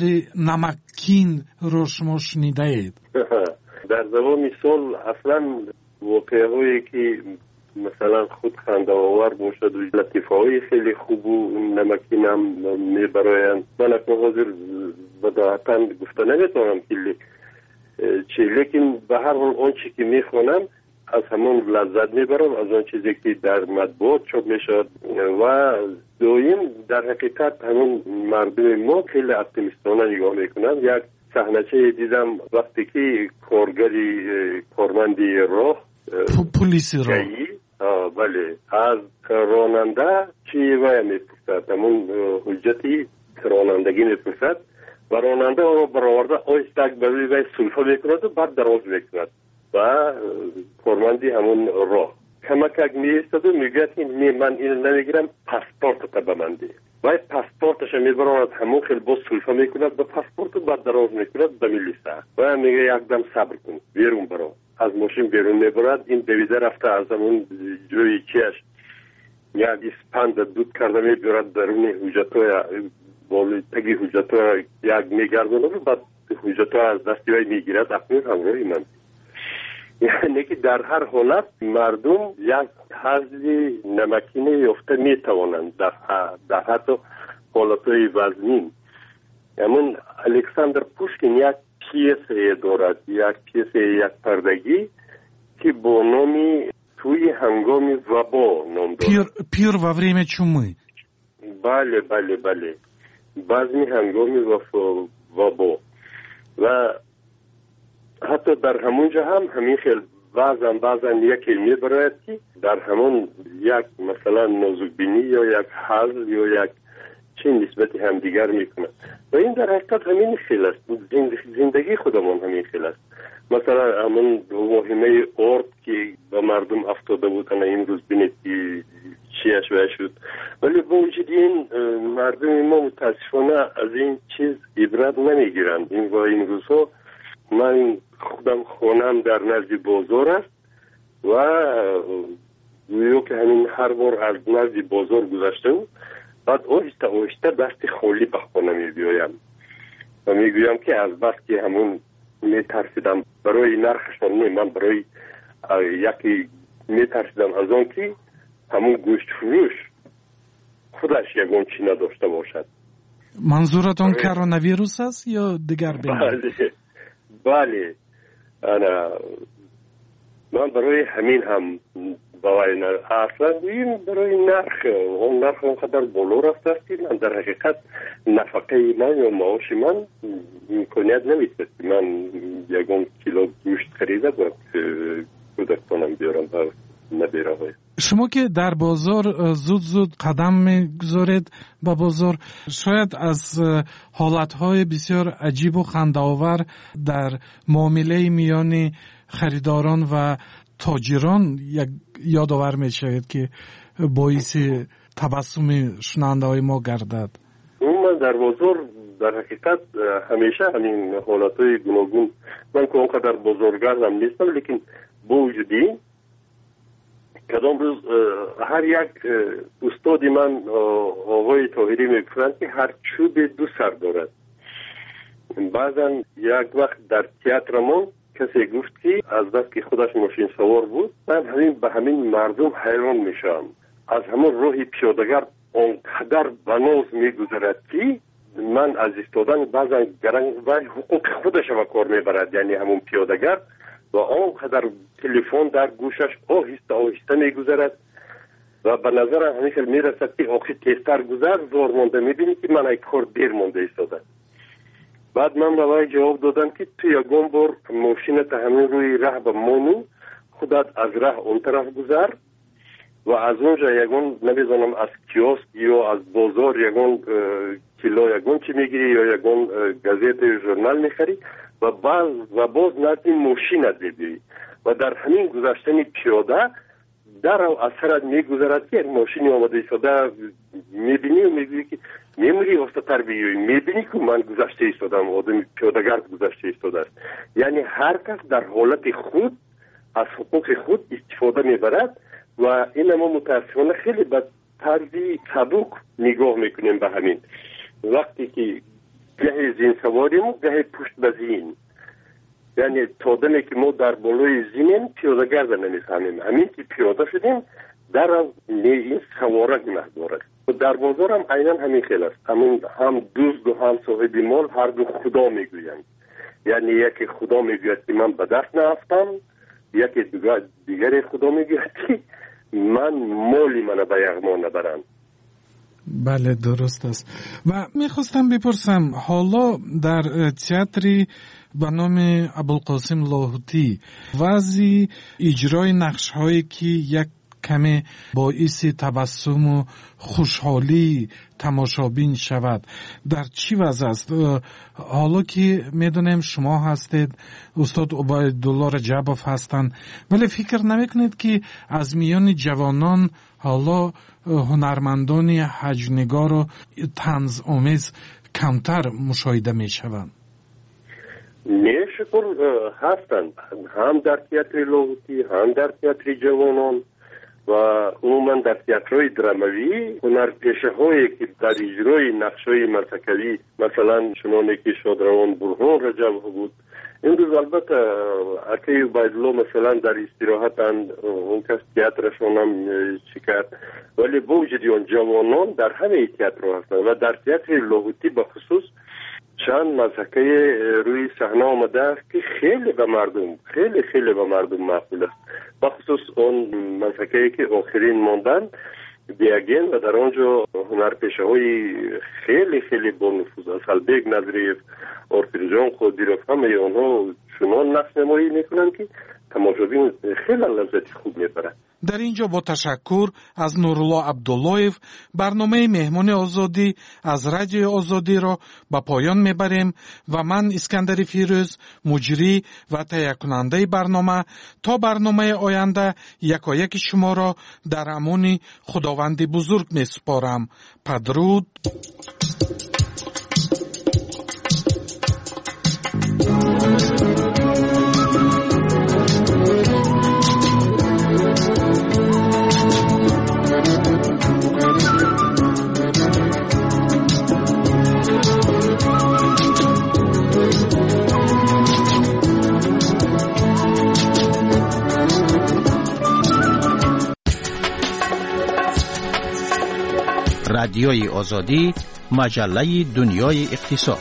نمکین رو شما شنیده اید؟ در زبان مثال اصلا واقعه هایی که مثلا خود خنده‌آور باشد و لطیفه های خیلی خوب و نمکین هم میبرایند. من اکنون حاضر بداعتاً گفته نمیتونم که چی، لیکن به هر حال اون چی که میخوانم از همون لذت میبرم، از اون چیزی که در مطبوعات چاپ میشد. و دویم در حقیقت همون مردم ما خیلی اپتیمیستانه نگاه میکنن. یک صحنه دیدم وقتی که کارگری کارمندی راه پلیسی راه بله از راننده چی وای میپرسد، همون حجتی رانندگی میپرسد و راننده رو برآورده آیستک بروی وی سلفه میکند و بعد دراز میکند و کارمندی همون راه کمکک میستد و میگوید که من اینو نمیگیرم، پاسپورت تا به من ده. وی پاسپورتش میبراند همون خیلی باز سلفه میکند به پاسپورت و بعد دراز میکند به میلیسه و میگه یک دم صبر کن بیرون برو. از ماشین بیرون میبرد، این دویده رفته از همون جوی چیش یک اسپند دود کرده میبرد درون حجتای بالاتگی حجت را یک میگردونه و بعد حجت را از دستی های میگیرد اکنون همراهی من. یعنی که در هر حالت مردم یک حضی نمکینه یافته میتوانند در, در حتی حالتهای وزنین. همون الکساندر پوشکین یک پیسه دارد، یک پیسه یک پردگی که با نامی توی هنگام وبا نام دارد. پیر, پیر و وریم چومی. بله بله بله بعضی هنگام وبا و حتی در همونجا هم همین خیلی بعضا بعضا یکی میبراید که در همون یک مثلا نازکبینی یا یک حل یا یک چی نسبت هم دیگر میکنن و این در حقیقت همین خیلی است. زندگی خودمون همین خیلی است. مثلا همون مهمه ارد که به مردم افتاده بودن این روز بینید که چیش وی شد، ولی با وجود این مردم ما متاسفانه از این چیز عبرت نمیگیرند. این و این روزها من خودم خونم در نزد بازار است و گویا که همین هر بار از نزد بازار گذشتم بعد آهسته آهسته دست خالی به خانه می بیایم و می گویم که از بس که همون می ترسیدم برای نرخشان نه، من برای یکی می ترسیدم از آن که همون گوشت فروش خودش یکون چی نداشته باشد. منظورتون کرونا ویروس است یا دیگر بیماری؟ بله بله انا من برای همین هم باید اصلا این برای نرخ اون نرخ اونقدر بالا رفته است که من در حقیقت نفقه من یا معاش من امکانیت نمیده من یکون کیلو گوشت خریده باید کودکانم بیارم و نبیره های. شما که در بازار زود زود قدم میگذارید به بازار، شاید از حالتهای بسیار عجیب و خنده‌آور در معامله میان خریداران و تاجران یک یادآور میشود که باعث تبسم شنونده های ما گردد. من در بازار در حقیقت همیشه همین حالتهای گوناگون، من که اونقدر بازارگردم نیستم، لیکن با وجودی کدام روز هر یک استادی من آقای طاهری میگفتند که هر چوب دو سر دارد. بعضا یک وقت در تئاترمون کسی گفت که از بس که خودش ماشین سوار بود، من همین به همین مردم حیران میشم. از همون روح پیاده‌گر اونقدر بناز میگذرد که من از ایستادن بعضا گرنگ و حقوق خودش به کار میبرد، یعنی همون پیاده‌گر و آنقدر تلفن در گوشش آهسته آهسته میگذرد و به نظر همیشه میرسد که آخی تیزتر گذر زور مانده، میبینی که من ای کار دیر مانده ایستاده. بعد من به جواب دادم که تو یکم بار ماشینت همین روی راه به مانو خودت از راه اون طرف گذر و از اونجا یکم نمیزنم از کیوسک یا از بازار یکم کیلو یکم چی میگیری یا یکم گازت یا ژورنال میخری و باز و باز نتی ماشینت ببینی و در همین گذشتن پیاده در اثرت میگذرد که ماشینی آمده ایستاده میبینی و میگویی که میموری افتادتر بیوی، میبینی که من گذشته ایستادم، آدم پیاده‌گرد گذشته ایستاده است. یعنی هر کس در حالت خود از حقوق خود استفاده میبرد و این ما متاسفانه خیلی به طرزی سبک نگاه میکنیم به همین. وقتی که گه زین سواریم و گه پشت به زین، یعنی تا دمی که ما در بالای زینیم پیاده‌گرد نمیفهمیم، همین که پیاده شدیم در این سواره گناه دارد. و در بازار هم عیناً همین خیلی است، همون هم دوست و هم صاحب مال هر دو خدا میگویند. یعنی یکی خدا میگوید که من به دست نرفتم، یکی دیگر, دیگر خدا میگوید که من مالی من به یغما نبرم. بله درست است. و میخواستم بپرسم حالا در تئاتری به نام ابوالقاسم لاهوتی وضعی اجرای نقش هایی که یک کمی باعث تبسم و خوشحالی تماشابین شود در چی وضع است؟ حالا که میدونیم شما هستید، استاد عبیدالله رجبوف هستند، ولی فکر نمیکنید که از میان جوانان حالا هنرمندان حجم‌نگار و طنز آمیز کمتر مشاهده میشوند؟ نه شکر هستند، هم در تئاتر لاهوتی هم در تئاتر جوانان و عموما در تئاترهای دراموی هنرپیشه هایی که در اجرای نقش‌های مسکوی مثلا چنانه که شادروان برهان رجب بود، امروز البته اکی بایدلو مثلا در استراحتند، اون کس تئاترشون هم شکر، ولی با وجود اون جوانان در همه تئاتر هستند و در تئاتر لاهوتی بخصوص چند مسکه روی صحنه آمده است که خیلی به مردم خیلی خیلی به مردم مقبول است، بخصوص اون مسکه که آخرین ماندن بیاگین و در آنجا هنرپیشه های خیلی خیلی با نفوذ است. البیگ نظریف، آرتیرجان خودیروف، همه آنها چنان نقش نمایی میکنند که تماشابین خیلی لذت خوب میبرند. در اینجا با تشکر از نورالله عبداللهیف برنامه مهمان آزادی از رادیو آزادی را به پایان میبریم و من اسکندر فیروز مجری و تهیه کننده برنامه تا برنامه آینده یکایک شما را در امان خداوند بزرگ میسپارم. پدرود. رادیوی آزادی، مجله دنیای اقتصاد.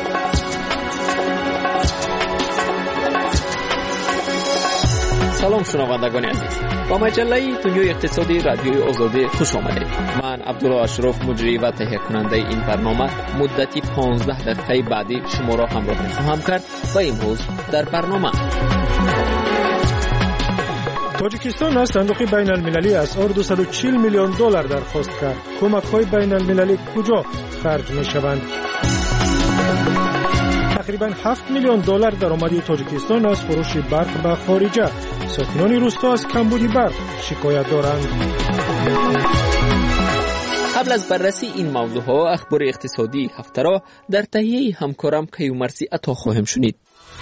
سلام شنوندگان عزیز، با مجله دنیای اقتصادی رادیوی آزادی خوش آمدید. من عبدالله اشرف مجری و تهیه کننده این برنامه مدتی پانزده دقیقه بعدی شما را همراه خواهم کرد و امروز در برنامه تاجیکستان از صندوق بین المللی اسعار دویست و چهل میلیون دلار درخواست کرد. کمک‌های بین المللی کجا خرج می‌شوند؟ تقریباً هفت میلیون دلار درآمد تاجیکستان از فروش برق به خارجه. ساکنان روستا از کمبود برق شکایت دارند. قبل از بررسی این موضوعها اخبار اقتصادی هفته را در تهیه همکارم کیومرسی عطا خواهم شنید.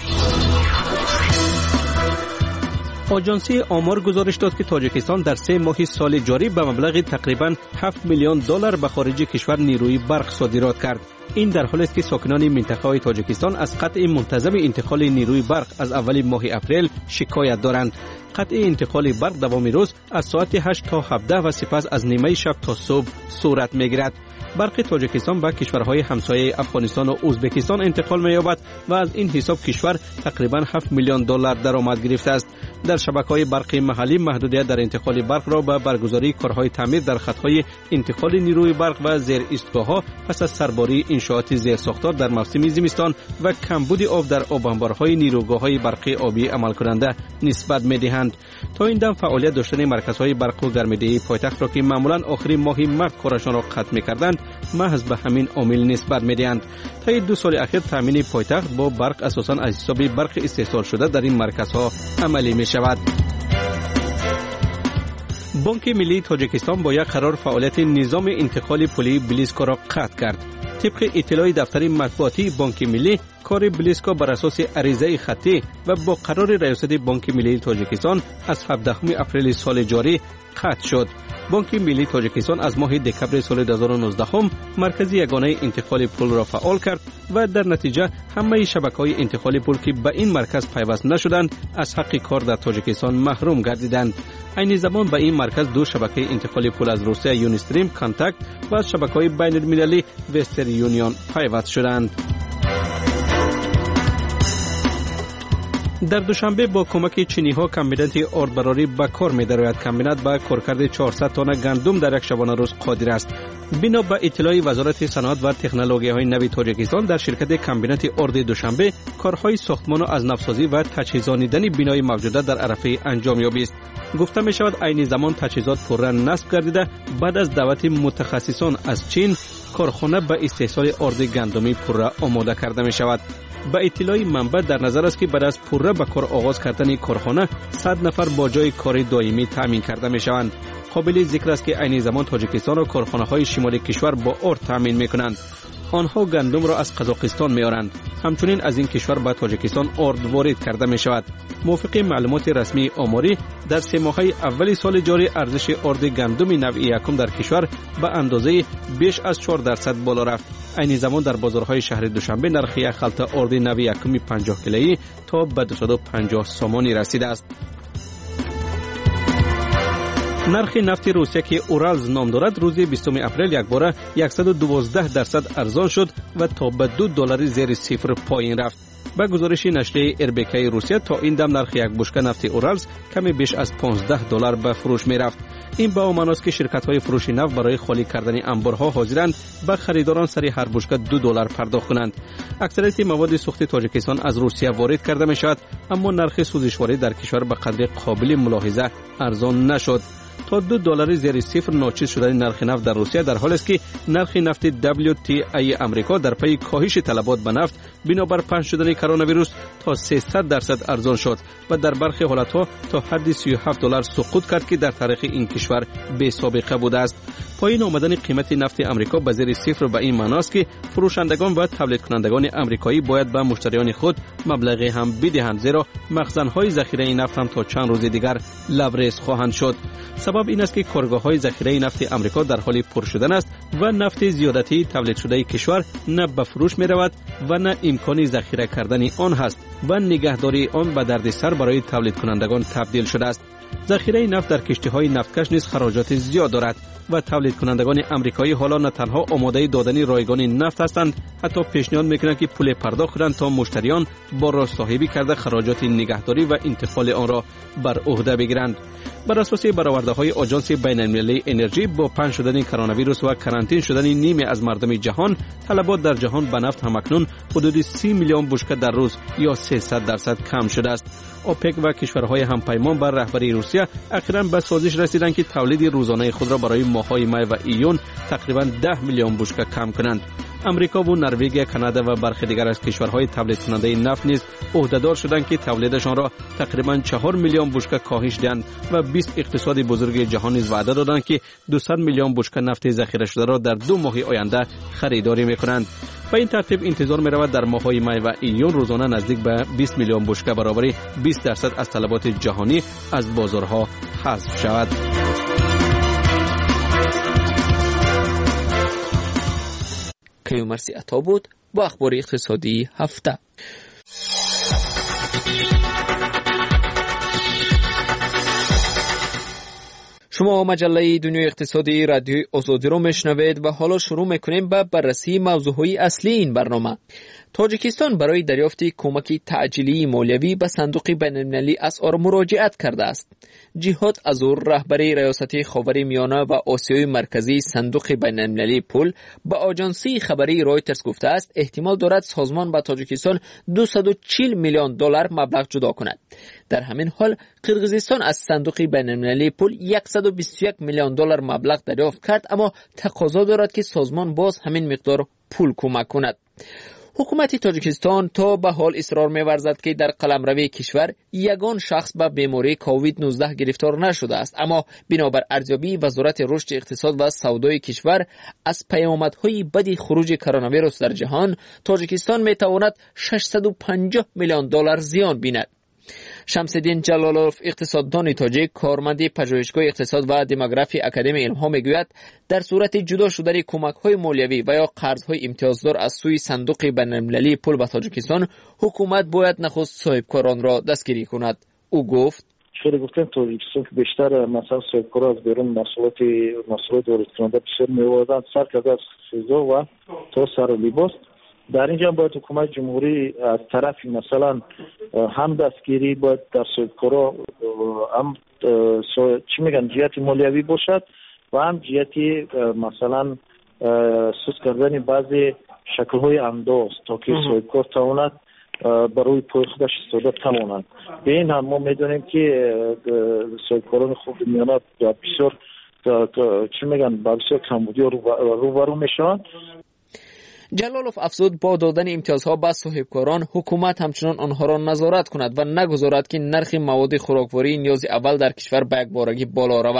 آژانسی آمار گزارش داد که تاجیکستان در سه ماه سال جاری به مبلغ تقریباً هفت میلیون دلار به خارج کشور نیروی برق صادرات کرد. این در حالی است که ساکنان منطقه تاجیکستان از قطع منتظم انتقال نیروی برق از اول ماه اپریل شکایت دارند. قطع انتقال برق دوام روز از ساعت هشت تا هفده و سپس از نیمه شب تا صبح صورت می‌گیرد. برق تاجیکستان به کشورهای همسایه افغانستان و ازبکستان انتقال می‌یابد و از این حساب کشور تقریباً هفت میلیون دلار درآمد گرفته است. در شبکه‌های برقی محلی محدودیت در انتقال برق را به برگزاری کارهای تعمیر در خط‌های انتقال نیروی برق و زیر ایستگاه‌ها پس از سرباری انشاءات زیرساختار در موسم زمستان و کمبود آب در آبانبارهای نیروگاه‌های برقی آبی عمل کننده نسبت می‌دهند. تا این دم فعالیت داشتن مرکزهای برق و گرمایدهی پایتخت را که معمولاً آخرین ماه مارس کارشان را قطع می‌کردند محض به همین عامل نسبت می‌دهند. تا دو سال اخیر تامین پایتخت با برق اساساً از حساب برق استحصال شده در این مرکزها عملی می‌شود. بانک ملی تاجیکستان با یک قرار فعالیت نظام انتقال پولی بلیسکا را قطع کرد. طبق اطلاع دفتر مطبوعاتی بانک ملی، کار بلیسکا بر اساس عریضه خطی و با قرار ریاست بانک ملی تاجیکستان از هفدهم اپریل سال جاری قطع شد. بانک ملی تاجیکستان از ماه دکمبر سال دو هزار و نوزده هم مرکز یگانه انتقال پول را فعال کرد و در نتیجه همه شبکه‌های انتقال پول که به این مرکز پیوست نشدند از حق کار در تاجیکستان محروم گردیدند. این زمان به این مرکز دو شبکه انتقال پول از روسیه یونیستریم کانتاکت و از شبکه‌های بین المللی وسترن یونیون پیوست شدند. در دوشنبه با کمک چینی ها کمبینت آردبراری به کار می درآید. کمبینت به کارکرد چهارصد تن گندم در یک شبانه روز قادر است. بنا به اطلاع وزارت صنعت و تکنولوژی های نوی تاجیکستان، در شرکت کمبینت آرد دوشنبه کارهای ساختمان و از نفسازی و تجهیزانیدن بنای موجوده در عرفه انجام یابی است. گفته می شود عین زمان تجهیزات پررا نصب گردیده بعد از دعوت متخصصان از چین کارخانه به استحصال آرد گندمی پررا آماده کرده می شود. با اطلاع منبع در نظر است که بعد از پررا به کار آغاز کردن کارخانه صد نفر با جای کار دائمی تامین کرده می شوند. قابل ذکر است که عین زمان تاجیکستان و کارخانه های شمالی کشور با آرد تامین می کنند. آنها گندم را از قزاقستان میارند. همچنین از این کشور به تاجیکستان آرد وارد کرده می شود. موافق معلومات رسمی آماری در سه ماهه اول سال جاری ارزش آرد گندم نوع یکم در کشور به اندازه بیش از چهار درصد بالا رفت. این زمان در بازارهای شهر دوشنبه نرخ یک خلط آرد نوع یکم پنجاه کیلویی تا به دویست و پنجاه سامانی رسیده است. نرخ نفت روسیه که اورالز نام دارد روز بیستم اپریل یک باره صد و دوازده درصد ارزان شد و تا به دو دلار زیر صفر پایین رفت. با گزارش نشریه اربیکای روسیه تا این دم نرخ یک بشکه نفت اورالز کمی بیش از پانزده دلار به فروش می رفت. این با معنی است که شرکت‌های فروش نفت برای خالی کردن انبارها حاضرند به خریداران سری هر بشکه دو دلار پرداخت کنند. اکثریت مواد سوخت تاجیکستان از روسیه وارد کرده می شود، اما نرخ سوزشواری در کشور به قدر قابل ملاحظه ارزان نشد. تا دو دلار زیر صفر ناچیز شدن نرخ نفت در روسیه در حالی است که نرخ نفت دبلیو تی ای امریکا در پی کاهش طلبات به نفت بنابر پنج شدن کرونا ویروس تا سیصد درصد ارزان شد و در برخی حالتها تا حد سی و هفت دلار سقوط کرد که در تاریخ این کشور بی سابقه بوده است. پایین آمدن قیمت نفت امریکا به زیر صفر به این معنی است که فروشندگان و تولید کنندگان امریکایی باید به مشتریان خود مبلغی هم بدهند، زیرا مخزن‌های ذخیره نفت هم تا چند روز دیگر لبریز خواهند شد. سبب این است که کارگاه‌های ذخیره نفت امریکا در حال پر شدن است و نفت زیادتی تولید شده کشور نه به فروش می‌رود و نه امکان ذخیره کردن آن هست و نگهداری آن به دردسر برای تولید کنندگان تبدیل شده است. ذخیره نفت در کشتی‌های نفتکش نیز خراجات زیاد دارد و تولید کنندگان امریکایی حالا نه تنها آماده دادن رایگان نفت هستند، حتی پیشنهاد میکنند که پول پرداخت کنند تا مشتریان با راستصاحبی کرده خراجات نگهداری و انتقال آن را بر عهده بگیرند. بر اساس برآورده‌های آژانس بین‌المللی انرژی، با پنج شدن کرونا ویروس و کرانتین شدن نیمه از مردم جهان، طلبات در جهان به نفت همکنون حدود سی میلیون بشکه در روز یا سیصد درصد کم شده است. اوپک و کشورهای همپیمان بر رهبری روسیه اخیراً به سازش رسیدند که تولید روزانه خود را برای ماه‌های می و ایون تقریباً ده میلیون بشکه کم کنند. امریکا و نروژ، کانادا و برخی دیگر از کشورهای تولید کننده نفت نیز عهدهدار شدند که تولیدشان را تقریباً چهار میلیون بشکه کاهش دهند و بیست اقتصاد بزرگ جهان نیز وعده دادند که دویست میلیون بشکه نفت ذخیره شده را در دو ماه آینده خریداری می‌کنند. به این ترتیب انتظار می‌رود در ماه‌های می و ایون روزانه نزدیک به بیست میلیون بشکه برابر بیست درصد از طلبات جهانی از بازارها حذف شود. کیومرسی عطا بود با اخبار اقتصادی هفته. شما مجله دنیای اقتصادی رادیوی آزادی رو میشنوید و حالا شروع میکنیم به بررسی موضوعهای اصلی این برنامه. تاجیکستان برای دریافت کمک تعجیلی مالیوی به صندوق بین‌المللی اسعار مراجعت کرده است. جهاد ازور، رهبر ریاست خاورمیانه و آسیای مرکزی صندوق بین‌المللی پول به آژانس خبری رایترز گفته است احتمال دارد سازمان به تاجیکستان دویست و چهل میلیون دلار مبلغ جدا کند. در همین حال قرقیزستان از صندوق بین‌المللی پول صد و بیست و یک میلیون دلار مبلغ دریافت کرد، اما تقاضا دارد که سازمان باز همین مقدار پول کمک کند. حکومت تاجیکستان تا به حال اصرار می‌ورزد که در قلمروی کشور یگان شخص به بیماری کووید نوزده گرفتار نشده است، اما بنابر ارزیابی وزارت رشد اقتصاد و سودای کشور از پیامدهای بد خروج کرونا ویروس در جهان، تاجیکستان می‌تواند ششصد و پنجاه میلیون دلار زیان بیند. شمس‌الدین جلالوف، اقتصاددان تاجیک، کارمند پژوهشگاه اقتصاد و دموگرافی اکادمی علم‌ها میگوید در صورت جدا شدن کمک‌های مالیوی و یا قرض‌های امتیازدار از سوی صندوق بین‌المللی پول به تاجیکستان، حکومت باید نخست صاحبکاران را دستگیری کند. او گفت: چرا گفتن تاجیکستان که بیشتر مثلا صاحبکارا از بیرون محصولات محصولات وارد کننده بسیار می‌آوردند، سر کرده از غذا و تا سر و لباس. در اینجا باید حکومت جمهوری از طرف مثلا هم دستگیری باید در صاحبکارا هم چی میگن جهت مالیوی باشد و هم جهت مثلا سوس کردن بعضی شکل‌های انداز تا که صاحبکار تواند برای پای خودش استفاده تواند. به این هم ما میدونیم که صاحبکاران خود میانه بسیار چی میگن بسیار کمبودی رو برو میشن. جلالوف افزود با دادن امتیازها به صاحبکاران، حکومت همچنان آنها را نظارت کند و نگذارد که نرخ مواد خوراکواری نیاز اول در کشور به یک بارگی بالا رود.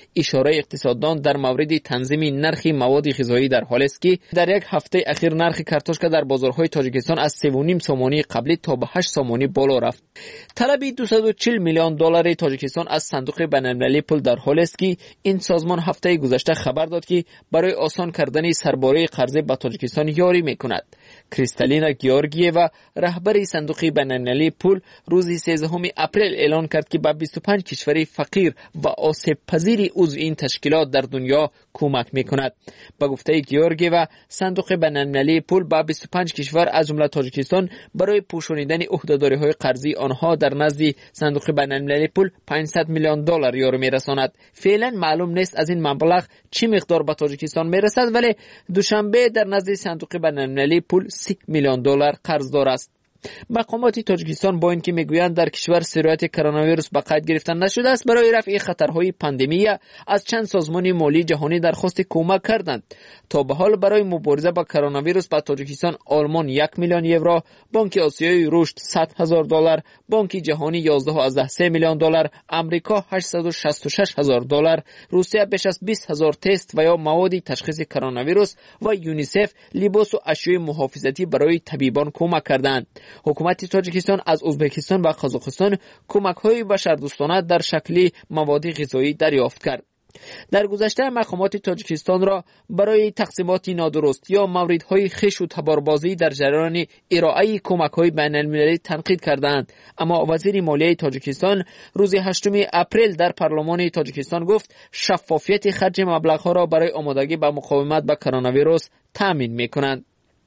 اشاره اقتصاددان در مورد تنظیم نرخ مواد غذایی در حالی است که در یک هفته اخیر نرخ کارتوشکا در بازارهای تاجیکستان از سه و نیم سومانی قبلی تا به هشت سومانی بالا رفت. طلب دویست و چهل میلیون دلار تاجیکستان از صندوق بین‌المللی پول در حالی است که این سازمان هفته گذشته خبر داد که برای آسان کردن سرباره قرضه به تاجیکستان یاری میکند. کریستالینا گیورگییوا رهبر صندوق بین‌المللی پول روز سیزدهم اپریل اعلان کرد که به بیست و پنج کشور فقیر و آسیب پذیر عضو این تشکیلات در دنیا کمک میکند. به گفته گیورگییوا صندوق بین‌المللی پول به بیست و پنج کشور از جمله تاجیکستان برای پوشانیدن عهده‌داری‌های قرضی آنها در نزد صندوق بین‌المللی پول پانصد میلیون دلار یاری میرساند. فعلا معلوم نیست از این مبلغ چه مقدار به تاجیکستان میرسد، ولی دوشنبه در نزد صندوق بین‌المللی پول سی میلیون دلار قرضدار است. مقامات تاجیکستان با اینکه میگویند در کشور سرایت کرونا ویروس به قید گرفتن نشده است، برای رفع خطرهای پاندمی از چند سازمان مالی جهانی درخواست کمک کردند. تا به حال برای مبارزه با کرونا ویروس به تاجیکستان آلمان یک میلیون یورو، بانک آسیایی رشد صد هزار دلار، بانک جهانی یازده و سه میلیون دلار، امریکا هشتصد و شصت و شش هزار دلار، روسیه بیش از بیست هزار تست و یا مواد تشخیص کرونا ویروس و یونیسف لباس و اشیاء محافظتی برای طبیبان کمک کردند. حکومت تاجیکستان از ازبکستان و قزاقستان کمک‌های بشردوستانه در شکل مواد غذایی دریافت کرد. در گذشته مقامات تاجیکستان را برای تقسیمات نادرست یا موردهای خش و تباربازی در جریان ارائه کمک‌های بین‌المللی تنقید کردند، اما وزیر مالیه تاجیکستان روز هشتم اپریل در پارلمان تاجیکستان گفت شفافیت خرج مبلغ‌ها را برای آمادگی به مقاومت با کرونا ویروس تامین می‌کنند.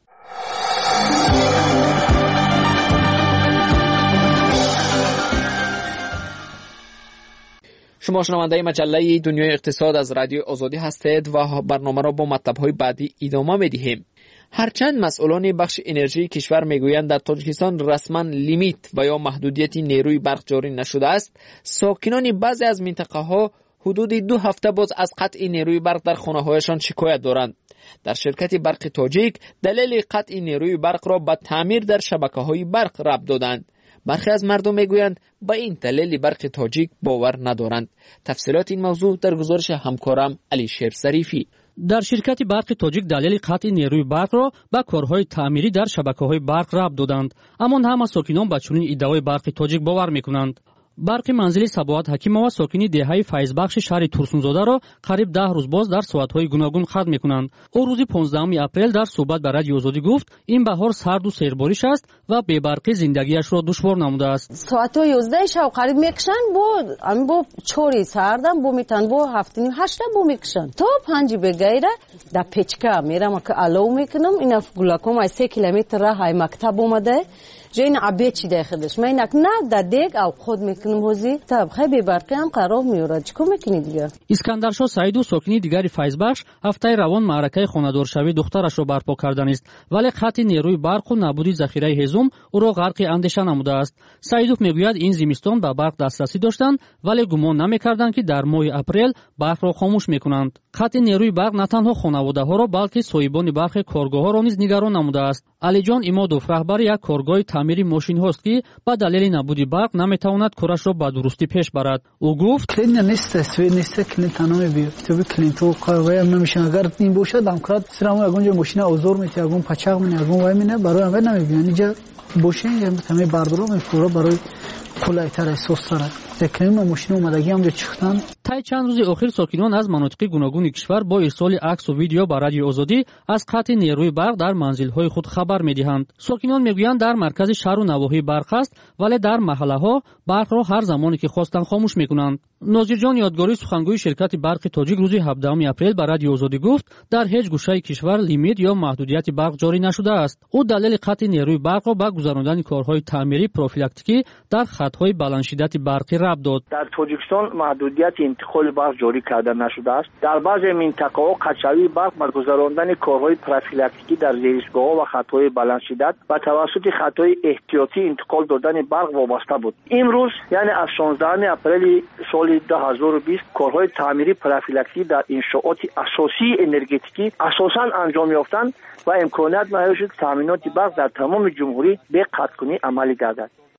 شما شنونده مجله دنیای اقتصاد از رادیو آزادی هستید و برنامه را با مطلب‌های بعدی ادامه می‌دهیم. هرچند مسئولان بخش انرژی کشور میگویند در تاجیکستان رسما لیمیت و یا محدودیت نیروی برق جاری نشده است، ساکنان بعضی از منطقه‌ها حدود دو هفته باز از قطع نیروی برق در خانه‌هایشان شکایت دارند. در شرکت برق تاجیک دلیل قطع نیروی برق را به تعمیر در شبکه‌های برق ربط دادند. برخی از مردم میگویند با این دلیل برق تاجیک باور ندارند. تفصیلات این موضوع در گزارش همکارم علی شیر ظریفی. در شرکت برق تاجیک دلیل قطع نیروی برق را به کارهای تعمیری در شبکه‌های برق ربط دادند، اما همه ساکنان به چنین ادعای برق تاجیک باور میکنند. برق منزلی سبوات حکیمова ساکنی دههای فیضبخش شهر تورسونزاده را قریب ده روز باز در ساعت‌های گوناگون قطع می‌کنند. او روز پانزدهم اپریل در صحبت با رادیو آزادی گفت این بهار سرد و سیرباریش است و بی برقی زندگیش را دشوار نموده است. ساعت یازده شب قریب میکشن بو ام بو چوری سردم بو میتن بو هفت نیم هشت بو میکشن تا پنج بغیره در پچکا میرم که الو میکنم اینا گلاکم از سه کیلومتر راه های مکتب اومده جین عبیه چی داخلش من اینک نه در دیگ او خود میکنم هوزی تا خیلی برقی هم قرار میورد چیکار میکنی دیگه. اسکندرشاه سعید و ساکنی دیگری فیضبخش هفته روان معرکه خانه‌دارشوی دخترش را برپا کردن است، ولی خط نیروی برق و نابودی ذخیره هزم او را غرق اندیشه نموده است. سعیدوف میگوید این زمستان به برق دسترسی داشتند ولی گمان نمیکردند که در ماه اپریل برق را خاموش میکنند. خط نیروی برق نه تنها خانواده‌ها را بلکه صاحبان برق کارگاه‌ها را نیز نگران نموده است. علیجان امادوف رهبر یک کارگاه تعمیری ماشین هاست که با دلیل نابودی برق نمیتواند کارش را به درستی پیش برد. او گفت کلین نیست استوی نیست کلین تنها بیاد تو کلین تو کارگاه نمیشه اگر این باشه دم کرد سرمو اگونجا ماشین اوزور میته اگون پچاق منه اگون وای منه برای هم نمیبینه اینجا باشه یا همه بردارو میفورا برای کلایتر احساس داره دکلیم ماشین اومدگی هم چختن. طی چند روز اخیر ساکنان از مناطق گوناگون کشور با ارسال عکس و ویدیو به رادیو آزادی از قطع نیروی برق در منزل‌های خود خبر می‌دهند. ساکنان میگویند در مرکز شهر و نواحی برق است ولی در محله‌ها برق را هر زمانی که خواستند خاموش می‌کنند. ناظر جان یادگاری سخنگوی شرکت برق تاجیک روز هفدهم اپریل به رادیو آزادی گفت در هیچ گوشه کشور لیمیت یا محدودیت برق جاری نشده است. او دلیل قطع نیروی برق را به گذراندن کارهای تعمیری پروفیلاکتیکی در خط‌های بلندشدت برقی ربط داد. در تاجیکستان محدودیت انتقال برق جاری کرده نشده است. در بعضی منطقه‌ها قطعی برق با گذراندن کارهای پروفیلاکتیکی در زیرشگاه‌ها و خط‌های بلندشدت و توسط خط‌های احتیاطی انتقال دادن برق وابسته بود. امروز یعنی از شانزدهم اپریل سال دو هزار و بیست کارهای تعمیری پروفیلاکتیکی در انشاءات اساسی انرژتیکی اساساً انجام یافتند و امکانات نداشت تامینات برق در تمام جمهوری به قطع کنی عملی گردد.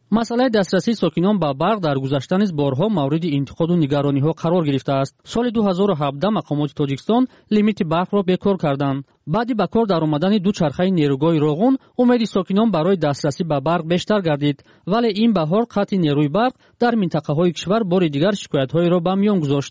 مسئله دسترسی ساکنان به برق در گذشته نیز بارها مورد انتقاد و نگرانی‌ها قرار گرفته است. سال دو هزار و هفده مقامات تاجیکستان لیمیت برق را بکار کردند. بعد به کار درآمدن دو چرخه نیروگاه روغون، امید ساکنان برای دسترسی به برق بیشتر گردید، ولی این بهار قطع نیروی برق در منطقه‌های کشور بار دیگر شکایت‌های را به میان گذاشت.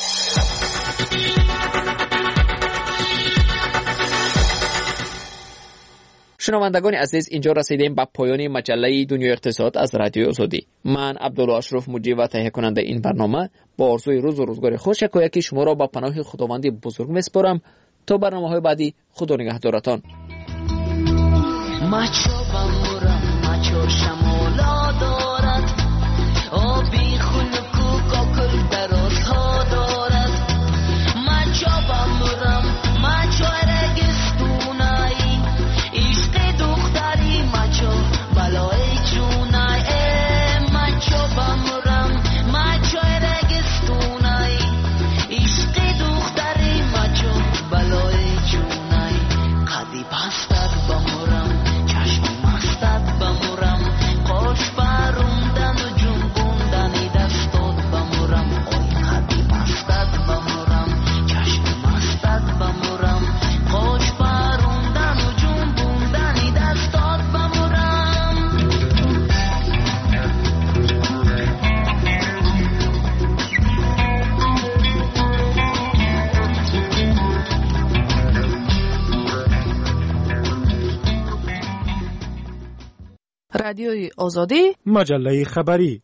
شنوندگان عزیز، اینجا رسیدیم به پایان مجله دنیای اقتصاد از رادیو آزادی. من عبدالله اشرف مجری و تهیه کننده این برنامه با آرزوی روز و روزگار خوش یکایک شما را به پناه خداوند بزرگ میسپارم. تا برنامه‌های بعدی، خدا نگهدارتان. رادیوی آزادی، مجله خبری.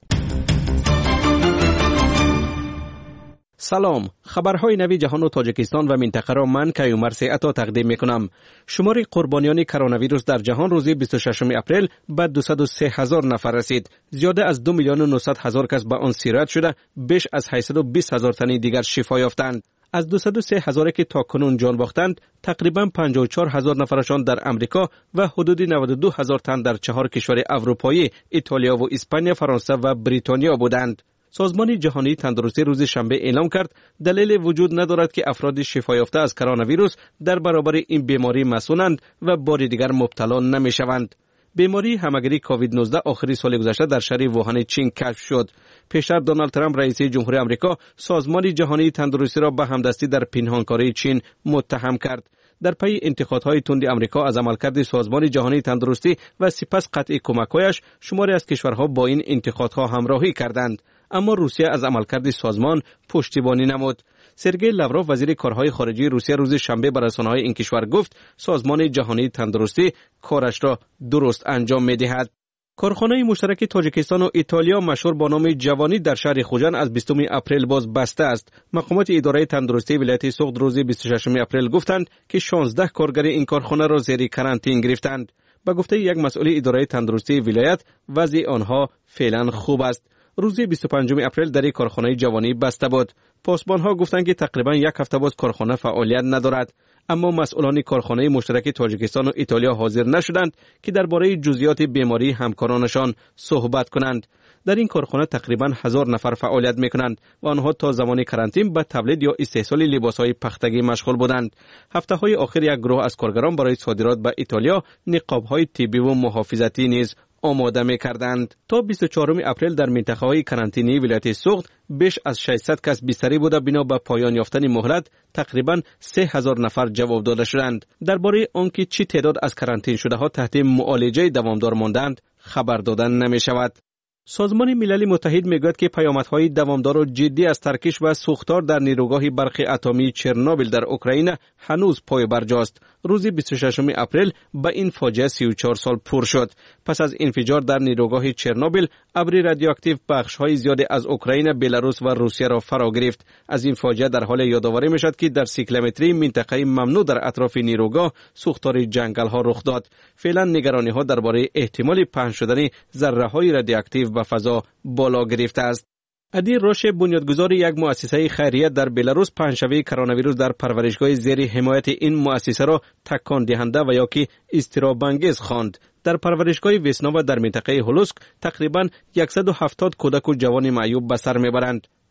سلام، خبرهای نوی جهان و تاجیکستان و منطقه را من کیومرث عطا تقدیم میکنم. شمار قربانیان کرونا ویروس در جهان روز بیست و ششم اپریل به دویست و سه هزار نفر رسید. زیاده از دو میلیون و نهصد هزار کس به آن سیرت شده، بیش از هشتصد و بیست هزار تن دیگر شفا یافتند. از دویست و سه هزاری که تاکنون جان باختند، تقریبا پنجاه و چهار هزار نفرشان در امریکا و حدود نود و دو هزار تن در چهار کشور اروپایی، ایتالیا و اسپانیا، فرانسه و بریتانیا بودند. سازمان جهانی تندرستی روز شنبه اعلام کرد دلیل وجود ندارد که افراد شفا یافته از کرونا ویروس در برابر این بیماری مسئولند و بار دیگر مبتلا نمیشوند. بیماری همگیری کووید نوزده آخری سال گذشته در شهر ووهان چین کشف شد. پیشتر دونالد ترامپ رئیس جمهوری آمریکا سازمان جهانی تندرستی را به همدستی در پنهانکاری چین متهم کرد. در پی انتقادهای تند آمریکا از عملکرد سازمان جهانی تندرستی و سپس قطع کمک‌هایش، شماری از کشورها با این انتقادها همراهی کردند، اما روسیه از عملکرد سازمان پشتیبانی نمود. سرگئی لاوروف وزیر کارهای خارجی روسیه روز شنبه به رسانه‌های این کشور گفت سازمان جهانی تندرستی کارش را درست انجام می‌دهد. کارخانه مشترک تاجیکستان و ایتالیا مشهور با نام جوانی در شهر خوجند از بیستم اپریل باز بسته است. مقامات اداره تندرستی ولایت سوخت روز بیست و ششم اپریل گفتند که شانزده کارگر این کارخانه را زیر کرانتین گرفتند. به گفته یک مسئول اداره تندرستی ولایت، وضع آنها فعلا خوب است. روز بیست و پنجم اپریل در کارخانه جوانی بسته بود. پاسبان‌ها گفتند که تقریبا یک هفته باز کارخانه فعالیت ندارد، اما مسئولان کارخانه مشترک تاجیکستان و ایتالیا حاضر نشدند که درباره جزئیات بیماری همکارانشان صحبت کنند. در این کارخانه تقریبا هزار نفر فعالیت میکنند و آنها تا زمان کرانتین به تولید یا استحصال لباسهای پختگی مشغول بودند. هفته های آخر یک گروه از کارگران برای صادرات به ایتالیا نقاب‌های طبی و محافظتی نیز آماده می‌کردند. تا بیست و چهارم اپریل در منطقه‌های کرانتینی ولایت سوخت بیش از ششصد کس بیستری بوده. بنا به پایان یافتن مهلت تقریباً سه هزار نفر جواب داده شدند. درباره آنکه چه تعداد از کرانتین شده ها تحت معالجه دوامدار ماندند خبر دادن نمی‌شود. سازمان ملل متحد میگوید که پیامدهای دوامدار و جدی از ترکش و سوختار در نیروگاه برق اتمی چرنوبیل در اوکراین هنوز پای برجاست. روز بیست و ششم اپریل به این فاجعه سی و چهار سال پر شد. پس از انفجار در نیروگاه چرنوبیل، ابر رادیواکتیو بخش‌های زیادی از اوکراین، بلاروس و روسیه را فرا گرفت. از این فاجعه در حال یادآوری میشد که در سی کیلومتری منطقه ممنوع در اطراف نیروگاه سوختار جنگل‌ها رخ داد. فعلا نگرانی‌ها درباره احتمال پهن شدن ذره‌های رادیواکتیو به فضا بالا گرفته است. ادیر روش، بنیادگذار یک مؤسسه خیریه در بلاروس، پنجشنبه کرونا ویروس در پرورشگاه زیر حمایت این مؤسسه را تکان دهنده و یا که اضطراب انگیز خواند. در پرورشگاه ویسناوا در منطقه هولوسک تقریباً صد و هفتاد کودک و جوان معیوب به سر میبرند.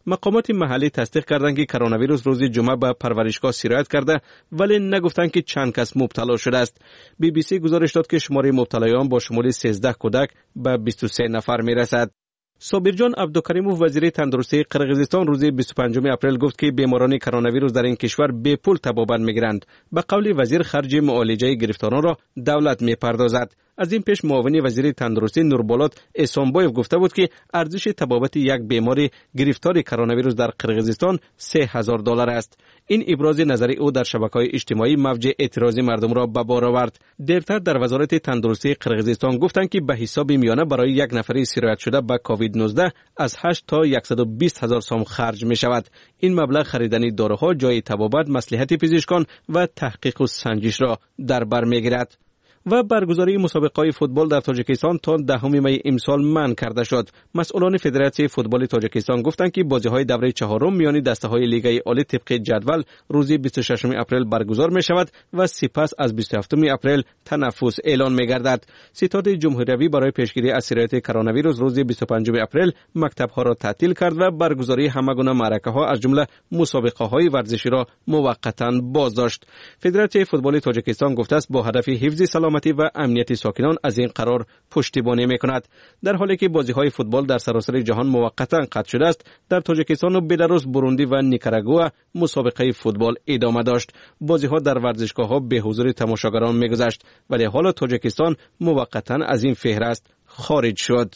مقامات محلی تصدیق کردند که کرونا ویروس روز جمعه به پرورشگاه سرایت کرده، ولی نگفتند که چند کس مبتلا شده است. بی بی سی گزارش داد که شماره مبتلایان با شمول سیزده کودک به بیست و سه نفر میرسد. صابرجان عبدالکریموف وزیر تندرستی قرقیزستان روز بیست و پنجم اپریل گفت که بیماران کرونا ویروس در این کشور به پول طبابت میگیرند. به قول وزیر خرج معالجه گرفتاران را دولت میپردازد. از این پیش معاون وزیر تندرستی نوربولات احسانبایف گفته بود که ارزش طبابت یک بیمار گرفتار کرونا ویروس در قرقیزستان سه هزار دلار است. این ابراز نظری او در شبکه‌های اجتماعی موج اعتراض مردم را به بار آورد. دیرتر در وزارت تندرستی قرقیزستان گفتند که به حساب میانه برای یک نفری سرایت شده به کووید نوزده از هشت تا صد و بیست هزار سوم خرج می شود. این مبلغ خریدن داروها، جای طبابت، مصلحت پزشکان و تحقیق و سنجش را در بر میگیرد. و برگزاری مسابقه‌های فوتبال در تاجیکستان تا دهم می امسال منع کرده شد. مسئولان فدراسیون فوتبال تاجیکستان گفتند که بازی‌های دوره چهارم میان دسته‌های لیگ عالی طبق جدول روز بیست و ششم اپریل برگزار می‌شود و سپس از بیست و هفتم اپریل تنفس اعلان می‌گردد. ستاد جمهوری برای پیشگیری از سرایت کرونا ویروس روز بیست و پنجم اپریل مکتب‌ها را تعطیل کرد و برگزاری همگونه معرکه‌ها از جمله مسابقه‌های ورزشی را موقتاً بازداشت. فدراسیون فوتبال تاجیکستان گفته است با هدف حفظ سلامتی و امنیت ساکنان از این قرار پشتیبانی میکند. در حالی که بازی‌های فوتبال در سراسر جهان موقتا قطع شده است، در تاجیکستان و بلاروس، بروندی و نیکاراگوآ مسابقه فوتبال ادامه داشت. بازی‌ها در ورزشگاه‌ها به حضور تماشاگران میگذشت، ولی حالا تاجیکستان موقتا از این فهرست خارج شد.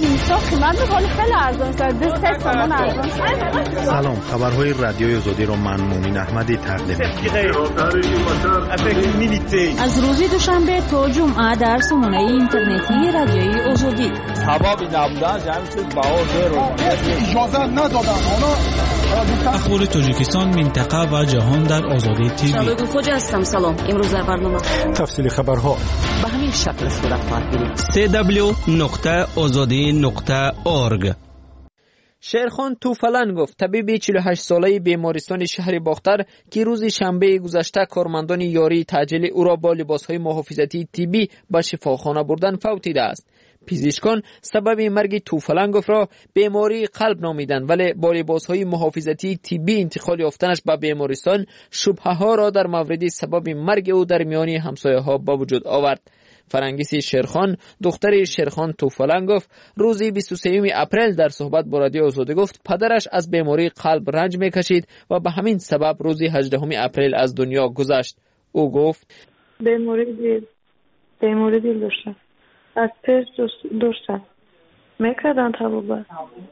سلام، خبرهای رادیوی آزادی را من مومن احمدی تقدیم می‌کنم. از روز دوشنبه تا جمعه در سامانه اینترنتی رادیوی آزادی. سبب نبودن جمع شد بهار اجازه ندادن. حالا اخبار تاجیکستان، منطقه و جهان در آزادی تیوی. شبکه خوجا هستم. سلام. امروز در برنامه تفصیل خبرها به همین شکل صورت خواهد گرفت. سی دبلیو نقطه آزادی نقطه اورگ. شیرخان توفلن گفت طبیب چهل و هشت ساله بیمارستان شهر باختر که روز شنبه گذشته کارمندان یاری تعجیل او را با لباسهای محافظتی طبی به شفاخانه بردن فوتیده است. پزشکان سبب مرگ توفلنگوف را بیماری قلب نامیدند، ولی با لباسهای محافظتی طبی انتقال یافتنش به بیمارستان شبهه ها را در مورد سبب مرگ او در میان همسایه ها به وجود آورد. فرنگیس شیرخان، دختر شیرخان توفلنگوف، روز بیست و سه اپریل در صحبت با رادیو آزادی گفت پدرش از بیماری قلب رنج میکشید و به همین سبب روز هجدهم اپریل از دنیا گذشت. او گفت بیماری دل بیماری دل داشتم. از پیش داشتم میکردن طبابت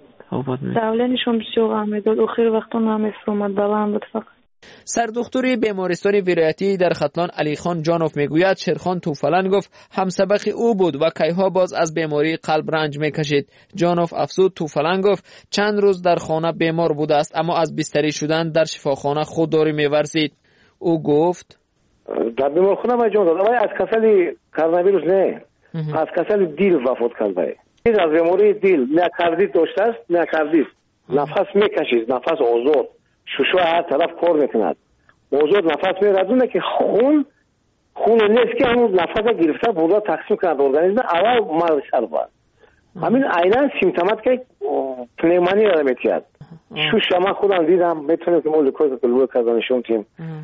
دولنشون بسیار احمداد اخیر وقتا نمیفرمد بلند بود. فقط سردختور بیمارستان ولایتی در ختلان علی خان جانوف میگوید شیرخان توفلنگوف همسبق او بود و کیها باز از بیماری قلب رنج میکشید. جانوف افزود توفلنگوف چند روز در خانه بیمار بوده است، اما از بستری شدن در شفاخانه خودداری میورزید. او گفت در بیمارخانه ما جان داد، از کسل کرونا ویروس نه، از کسل دیل وفات کرده. این از بیماری دیل نه کاردیت داشته است، نه کاردیت نفس میکشید، نفس آزاد شوشو هر طرف کار میکند، موضوع نفس میردونه که خون خون نیست که همون نفس گرفته بودا تقسیم کرد ارگانیسم اول مرد شربت. همین عینا سیمتومات که پنیمونی را میتیاد. شوش من خودم دیدم، میتونم که مولکوز قلبی کازانشون تیم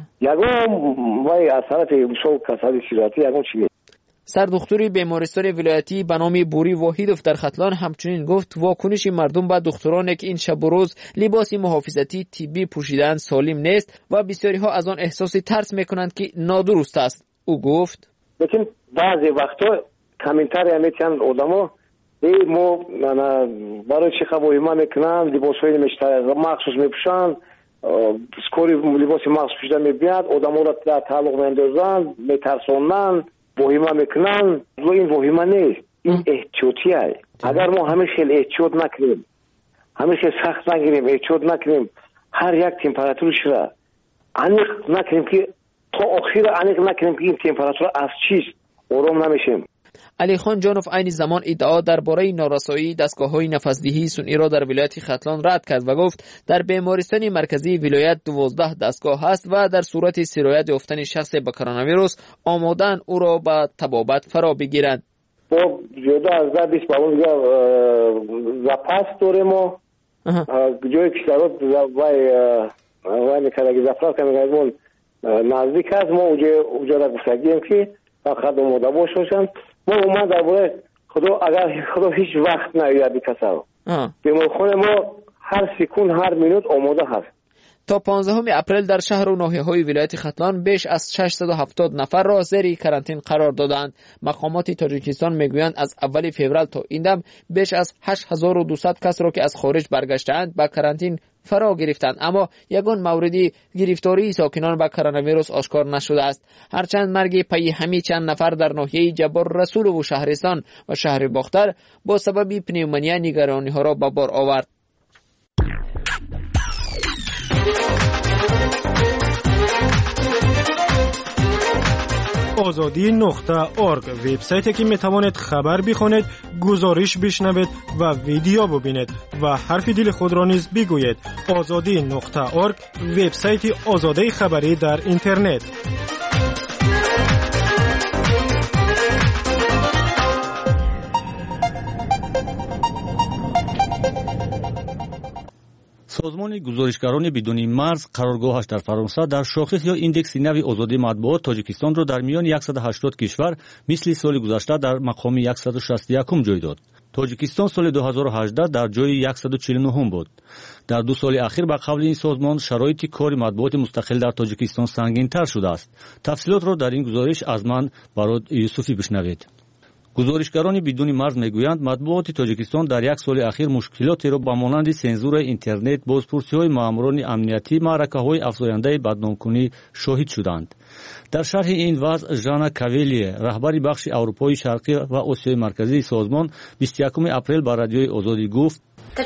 یگام وای اثرات شو کسادی سیراتی یگام چیه. سردختور بیمارستان ولایتی به نام بوری واحدوف در ختلان همچنین گفت واکنش مردم به دکتران که این شب و روز لباس محافظتی طبی پوشیدن سالم نیست و بسیاری ها از آن احساس ترس میکنند که نادرست است. او گفت لیکن بعضی وقتا کامنتاری میتونن آدمو ای مو برای چی خبری ما میکنن لباسای مشتری مخصوص میپوشن سکوری لباس مخصوص پوشیدن میبیاد آدمو را در تعلق میندازن میترسونن وهیمه میکنن و این وهیمه نیست، این احتیاطیه. اگر ما همیشه احتیاط نکنیم، همیشه سخت نگیریم، احتیاط نکنیم، هر یک تمپراتورش را انیق نکنیم که تا آخر انیق نکنیم که این تمپراتور از چیست آرام نمیشیم. علی خان جانوف عین زمان ادعا درباره نارسایی دستگاه‌های نفس‌دهی سنئی را در ولایت ختلان رد کرد و گفت در بیمارستان مرکزی ولایت دوازده دستگاه هست و در صورت سرایت یافتن شخص با کرونا ویروس آمادن او را به طبابت فرا بگیرند. با زیاده از ده بیست بالون دیگه زپاس داریم و جای کشتارات وای وای میکرده که زفرات که میگردمون نزدیک هست. ما اونجا را گفتگیم که فقط اومده باشوشن. ما اومد در باره خدا اگر خدا هیچ وقت نایده بی کسا رو بیمارخانه ما هر سکون هر منوت آماده هست. تا پانزدهم اپریل در شهر و ناحیه‌های ولایت ختلان بیش از ششصد و هفتاد نفر را زیر کرانتین قرار دادند. مقامات تاجیکستان میگویند از اول فوریه تا این دم بیش از هشت هزار و دویست کس را که از خارج برگشته‌اند به کرانتین فرا گرفتند، اما یگان موردی گرفتاری ساکنان با کرونا ویروس آشکار نشده است. هرچند مرگ پی همین چند نفر در ناحیه جبار رسول و شهرستان و شهر باختر با سبب پنیومونیا نگرانی ها را به بار آورد. آزادی نقطه ارگ وبسایتی که میتوانید خبر بخونید، گزارش بشنوید و ویدیو ببینید و حرف دل خود را نیز بگویید. آزادی نقطه ارگ وبسایت آزادی خبری در اینترنت. سازمان گزارشگران بدون مرز قرارگاهش در فرانسه در شاخص یا ایندکس نوی آزادی مطبوعات تاجیکستان را در میان صد و هشتاد کشور مثل سال گذشته در مقام صد و شصت و یک جای داد. تاجیکستان سال دو هزار و هجده در جای صد و چهل و نه بود. در دو سال اخیر به قول این سازمان شرایط کار مطبوعات مستقل در تاجیکستان سنگین‌تر شده است. تفصیلات را در این گزارش از من برای یوسفی بشنوید. گزارشگران بدون مرز میگویند مطبوعات تاجیکستان در یک سال اخیر مشکلاتی را با مانند سانسور اینترنت، بازپرسی‌های ماموران امنیتی، معرکه‌های افزاینده بدنامکنی شاهد شدند. در شرح این وضع ژانا کاویلیه، رهبر بخش اروپای شرقی و آسیای مرکزی سازمان، بیست و یکم اپریل با رادیوی آزادی گفت: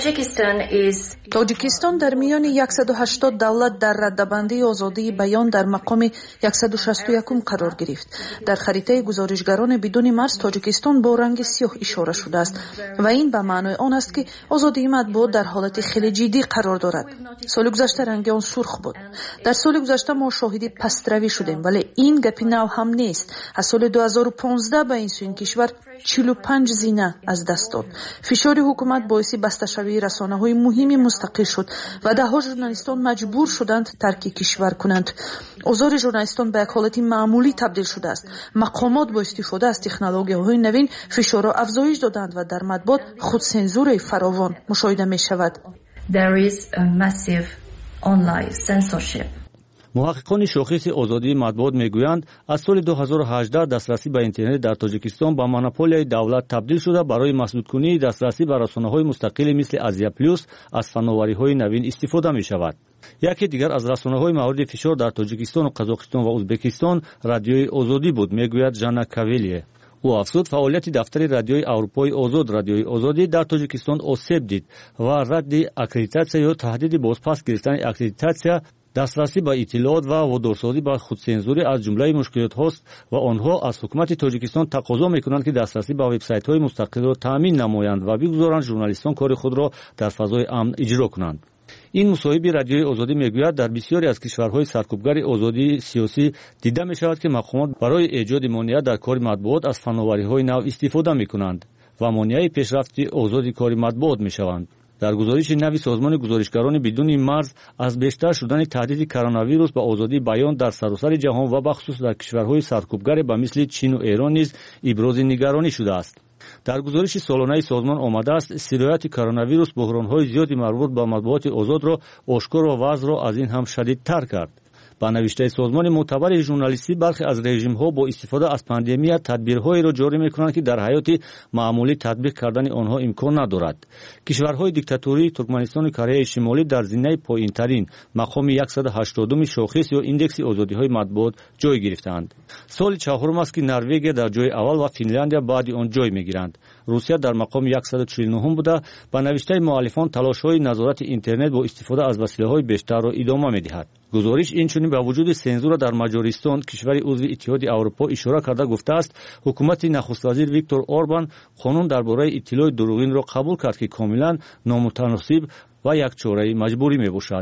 تاجیکستان در میان صد و هشتاد دولت در ردبندی آزادی بیان در مقام صد و شصت و یک قرار گرفت. در خریطه گزارشگران بدون مرز تاجیکستان با رنگ سیاه اشاره شده است و این به معنای آن است که آزادی مطبوعات در حالت خیلی جدی قرار دارد. سال گذشته رنگ آن سرخ بود. در سال گذشته ما شاهد پستروی شدیم، ولی این گپی نو هم نیست. از سال دو هزار و پانزده به این سو این کشور چهل و پنج زینه از دست داد. فشار حکومت باعث بسته شوی رسانه‌های مهمی مستقل شد و ده‌ها ژورنالیستان مجبور شدند ترک کشور کنند. اوضاع ژورنالیستان به یک حالت معمولی تبدیل شده است. مقامات با استفاده از تکنولوژی‌های نوین فشار را افزایش دادند و در مطبوعات خودسانسور فراوان مشاهده می‌شود. There is a massive online censorship. محققان شاخص آزادی مطبوعات میگویند از سال دو هزار و هجده دسترسی به اینترنت در تاجیکستان با مونوپولی دولت تبدیل شده. برای مسدود کنی دسترسی به رسانه‌های مستقل مثل آزیا پلوس از فناوری‌های نوین استفاده می‌شود. یکی دیگر از رسانه‌های مورد فشار در تاجیکستان و قزاقستان و ازبکستان رادیوی آزادی بود، میگوید ژانا کاویلیه. او افزود فعالیت دفتر رادیوی اروپای آزاد رادیوی آزادی در تاجیکستان آسیب دید و رد اکریدیتاسیون یا تهدید بازپس گرفتن اکریدیتاسیون، دسترسی به اطلاعات و وادارسازی به خودسانسوری از جمله مشکلات هاست و آنها از حکومت تاجیکستان تقاضا میکنند که دسترسی به وبسایت‌های مستقل را تامین نمایند و بگذارند ژورنالیستان کار خود را در فضای امن اجرا کنند. این مصاحبه رادیوی آزادی میگوید در بسیاری از کشورهای سرکوبگر آزادی سیاسی دیده می شود که مقامات برای ایجاد مانع در کار مطبوعات از فناوری‌های نو استفاده میکنند و مانع پیشرفت آزادی کار مطبوعات میشوند. در گزارش نوی سازمان گزارشگران بدون مرز از بیشتر شدن تهدید کرونا ویروس به آزادی بیان در سراسر جهان و بخصوص در کشورهای سرکوبگر به مثل چین و ایران نیز ابراز نگرانی شده است. در گزارش سالانه سازمان آمده است سرایت کرونا ویروس بحران‌های زیادی مربوط به مطبوعات آزاد را آشکار و وضع را از این هم شدیدتر کرد. با نوشته سازمان معتبر ژورنالیستی برخی از رژیم‌ها با استفاده از پاندمی تدبیرهایی را جاری می‌کنند که در حیات معمولی تطبیق کردن آنها امکان ندارد. کشورهای دیکتاتوری ترکمنستان و کره شمالی در زینه پایین‌ترین مقام صد و هشتاد شاخص یا ایندکس آزادی‌های مطبوعات جای گرفتند. سال چهارم است که نروژ در جای اول و فنلاندیا بعد آن جای می‌گیرند. روسیه در مقام صد و چهل و نه بوده. با نوشته مؤلفان تلاش‌های نظارت اینترنت با استفاده از وسیله‌های بیشتر را ادامه می‌دهد. گزارش اینچنین با وجود سانسور در مجارستان کشور عضو اتحاد اروپا اشاره کرده گفته است حکومت نخست وزیر ویکتور اوربان قانون درباره اطلاع دروغین را قبول کرد که کاملا نامتناسب و یک چاره مجبوری میباشد.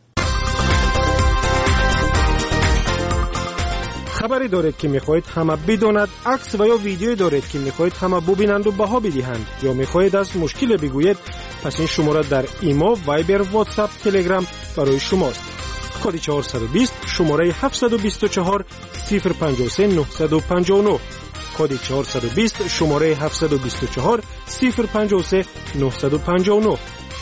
خبری دارید که میخواهید همه بداند، عکس و یا ویدیویی دارید که میخواهید همه ببینند و بها بدهند یا میخواهید از مشکل بگویید، پس این شماره در ایما، وایبر، واتساپ، تلگرام برای شماست. کد چهارصد و بیست شماره هفتصد و بیست و چهار صفر پنجاه و سه نهصد و پنجاه و نه. کد چهارصد و بیست شماره هفتصد و بیست و چهار صفر پنجاه و سه نهصد و پنجاه و نه.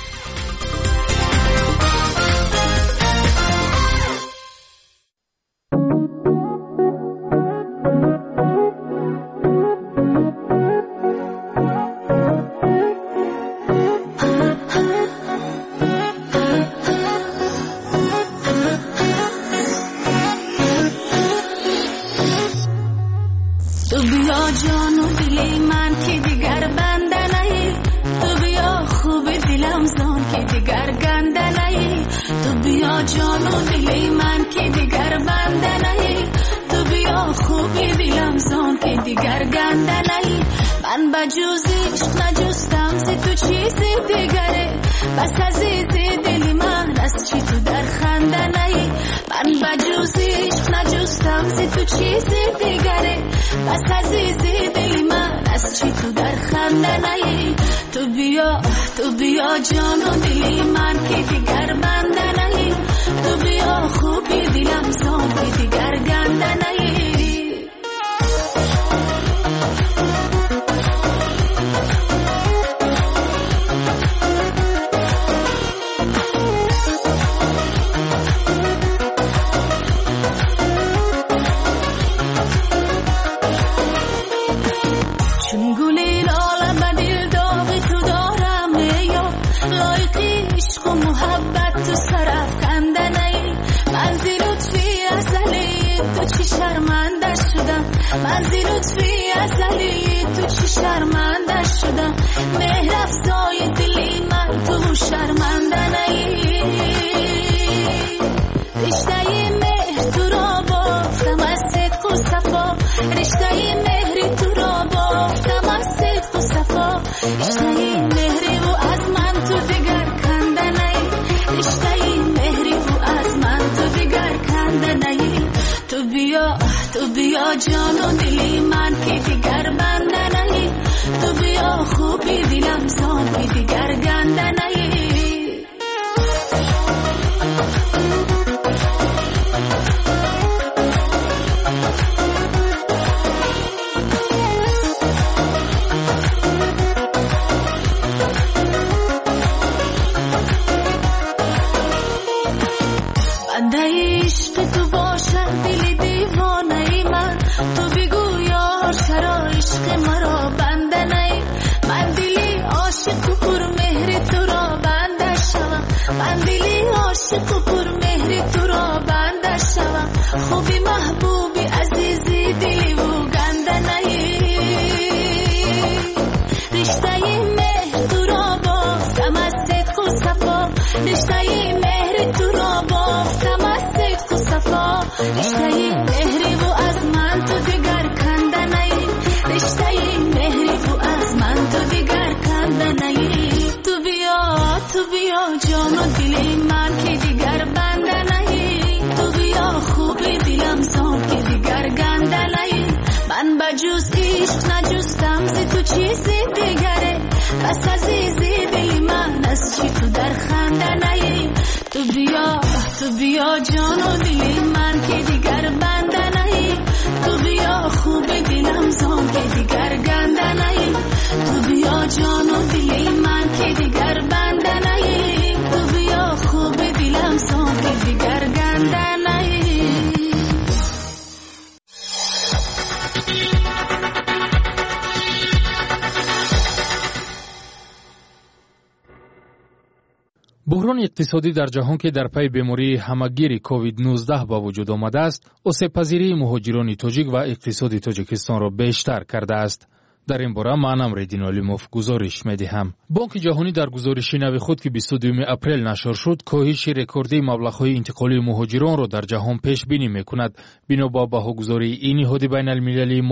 بحران اقتصادی در جهان که در پی بیماری همگیر کووید نوزده با وجود آمده است، آسیب‌پذیری مهاجران تاجیک و اقتصاد تاجیکستان را بیشتر کرده است. در این باره من امردین علیموف گزارش می‌دهم. بانک جهانی در گزارش نو خود که بیست و دوم اپریل نشر شد، کاهش رکوردی مبلغ‌های انتقالی مهاجران را در جهان پیش بینی می‌کند. بنا با بهاگذاری این نهاد بین‌المللی مالی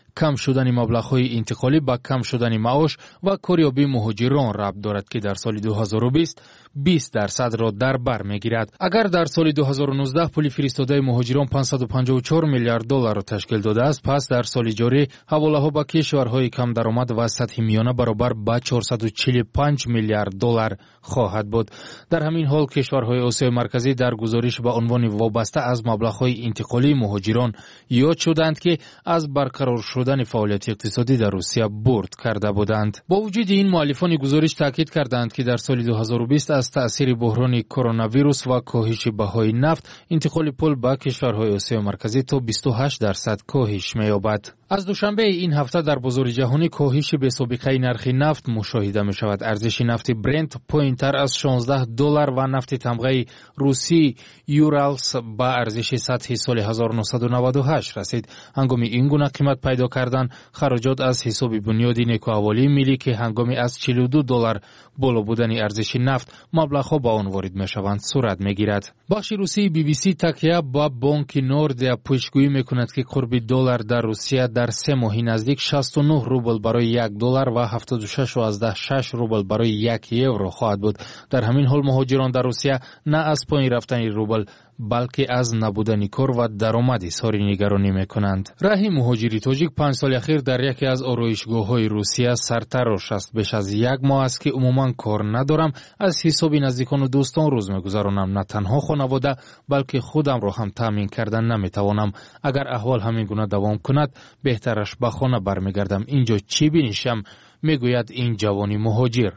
کم شدن مبلغ‌های انتقالی با کم شدن معاش و کاریابی مهاجران ربط دارد که در سال دو هزار و بیست بیست درصد را در بر میگیرد. اگر در سال دو هزار و نوزده پول فرستاده مهاجران پانصد و پنجاه و چهار میلیارد دلار را تشکیل داده است، پس در سال جاری حواله‌ها به کشورهای کم درآمد و سطح میانه برابر با چهارصد و چهل و پنج میلیارد دلار خواهد بود. در همین حال کشورهای آسیای مرکزی در گزارش با عنوان وابسته از مبلغ‌های انتقالی مهاجران یاد شدند که از برقرار شدن فعالیت اقتصادی در روسیه برد کرده بودند. با وجود این مؤلفان گزارش تاکید کردند که در سال دو هزار و بیست از تأثیر بحران کرونا ویروس و کاهش بهای نفت انتقال پول به کشورهای آسیای مرکزی تا بیست و هشت درصد کاهش می‌یابد. از دوشنبه این هفته در بازار جهانی کاهش بی‌سابقه نرخ نفت مشاهده می‌شود. ارزش نفت برنت پایین‌تر از شانزده دلار و نفت تمغه روسی یورالس با ارزش سطح سال هزار و نهصد و نود و هشت رسید. هنگام این گونه قیمت پیدا کردن خراجات از حساب بنیادی نیکوحوالی ملی که هنگام از چهل و دو دلار بالا بودن ارزش نفت مبلغ‌ها با آن وارد می‌شوند صورت می‌گیرد. بخش روسی بی بی سی تکیه با بانک نوردیا پیشگویی می‌کند که قرب دلار در روسیه در سه ماه نزدیک شصت و نه روبل برای یک دلار و هفتاد و شش و شش روبل برای یک یورو خواهد بود. در همین حال مهاجران در روسیه نه از پایین رفتن روبل بلکه از نبودن کار و درآمد اظهار نگرانی میکنند. راهی مهاجری تاجیک پنج سال اخیر در یکی از آرایشگاه‌های روسیه سرتراش است. بیش از یک ماه است که عموما کار ندارم، از حساب نزدیکان و دوستان روز میگذرانم. نه تنها خانواده بلکه خودم را هم تامین کردن نمیتوانم. اگر احوال همین گونه دوام کند بهترش به خانه برمیگردم. اینجا چی بینیشم؟ میگوید این جوانی مهاجر.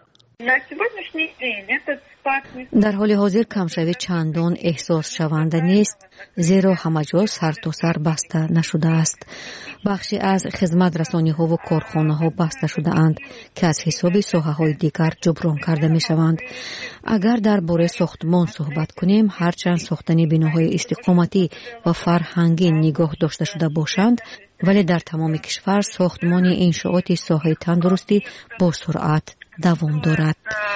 در حال حاضر کمشوی چندان احساس شونده نیست، زیرا همه جا سر تا سر بسته نشده است. بخشی از خدمت رسانی ها و کارخانه ها بسته شده اند که از حساب ساحه های دیگر جبران کرده می شوند. اگر در باره ساختمان صحبت کنیم، هرچند ساختن بناهای استقامتی و فرهنگی نگاه داشته شده باشند، ولی در تمام کشور ساختمان انشاءات ساحه تندرستی با سرعت دوام دارد.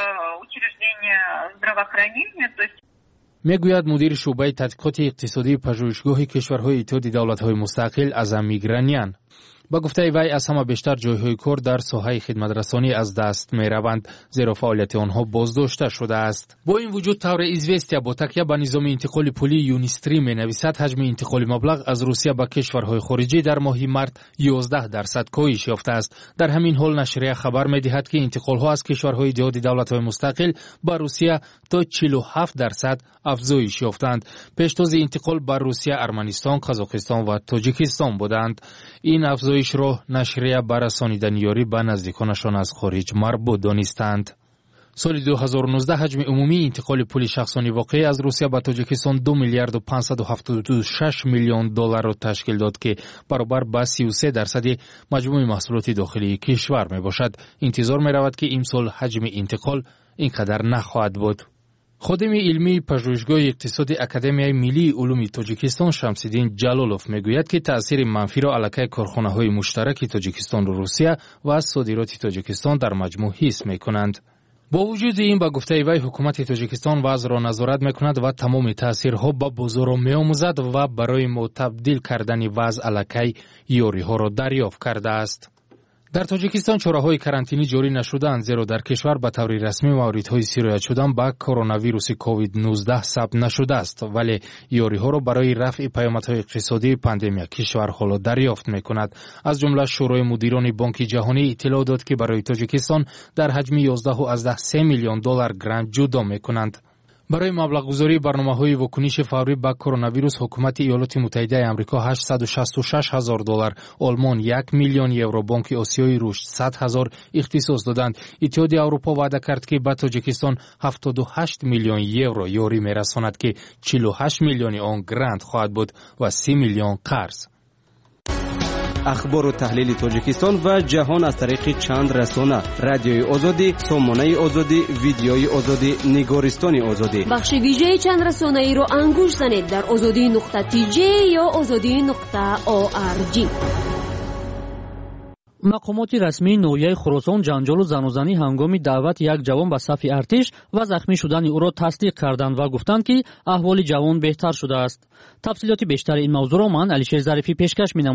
میگوید مدیر شعبه تحقیقات اقتصادی پژوهشگاه کشورهای اتحاد دولت‌های مستقل اعظم میگرانیان. با گفته وی از همه بیشتر جایهای کار در ساحه خدمت رسانی از دست می روند، زیرا فعالیت آنها بازداشته شده است. با این وجود تور ایزوستیا با تکیه به نظام انتقال پولی یونیستری می نویسد حجم انتقال مبلغ از روسیه به کشورهای خارجی در ماه مارت یازده درصد کاهش یافته است. در همین حال نشریه خبر می دهد که انتقال ها از کشورهای اتحاد دولت‌های مستقل به روسیه تا چهل و هفت درصد افزایش یافتند. پیشتاز انتقال به روسیه ارمنستان، قزاقستان و تاجیکستان بودند. این افزایش را نشریه بر رسانیدن یاری به نزدیکانشان از خارج مربوط دانستند. سال دو هزار و نوزده حجم عمومی انتقال پول شخصانی واقعی از روسیه به تاجیکستان دو میلیارد و پانصد و هفتاد و شش میلیون دلار را تشکیل داد که برابر با سی و سه درصد مجموع محصولات داخلی کشور می باشد. انتظار می رود که امسال حجم انتقال اینقدر نخواهد بود. خادم علمی پژوهشگاه اقتصادی اکادمیای ملی علوم تاجیکستان شمس‌الدین جلالوف میگوید که تأثیر منفی را علیه کارخانه‌های مشترک تاجیکستان و روسیه و از صادرات تاجیکستان در مجموع حس می‌کنند. با وجود این با گفته وی حکومت تاجیکستان وضع را نظارت می‌کند و تمام تأثیرها با بازار می‌آموزد و برای تبدیل کردن وضع علیه یاری‌ها را دریافت کرده است. در تاجیکستان چاره‌های کرانتینی جاری نشده‌اند، زیرا در کشور به طور رسمی موردهای سیرایت شدن با کرونا ویروس کووید نوزده ثبت نشده است، ولی یاری‌ها را برای رفع پیامدهای اقتصادی پاندمی کشور حالا دریافت می‌کند. از جمله شورای مدیران بانک جهانی اطلاع داد که برای تاجیکستان در حجم یازده و از سه میلیون دلار گرانت جدا می‌کنند. برای مبلغ گذاری برنامه‌های واکنش فوری به کرونا ویروس حکومت ایالات متحده آمریکا هشتصد و شصت و شش هزار دلار، آلمان یک میلیون یورو، بانک آسیای رشد صد هزار اختصاص دادند. اتحاد اروپا وعده کرد که به تاجیکستان هفتاد و هشت میلیون یورو یاری می‌رساند که چهل و هشت میلیون آن گرانت خواهد بود و سی میلیون قرض. اخبار و تحلیل تاجیکستان و جهان از طریق چند رسانه: رادیوی آزادی، سامانه آزادی، ویدیوی آزادی، نگارستان آزادی. بخش ویژه چند رسانه ای را انگوش زنید در آزادی نقطه تی جی یا آزادی نقطه او آر جی. مقامات رسمی نویه خراسان جنجال و زنوزنی هنگام دعوت یک جوان به صف ارتش و زخمی شدن او را تصدیق کردند و گفتند که احوال جوان بهتر شده است. تفصیلات بیشتر این موضوع را من علیشیر ظریفی پیشکش می‌نمایم.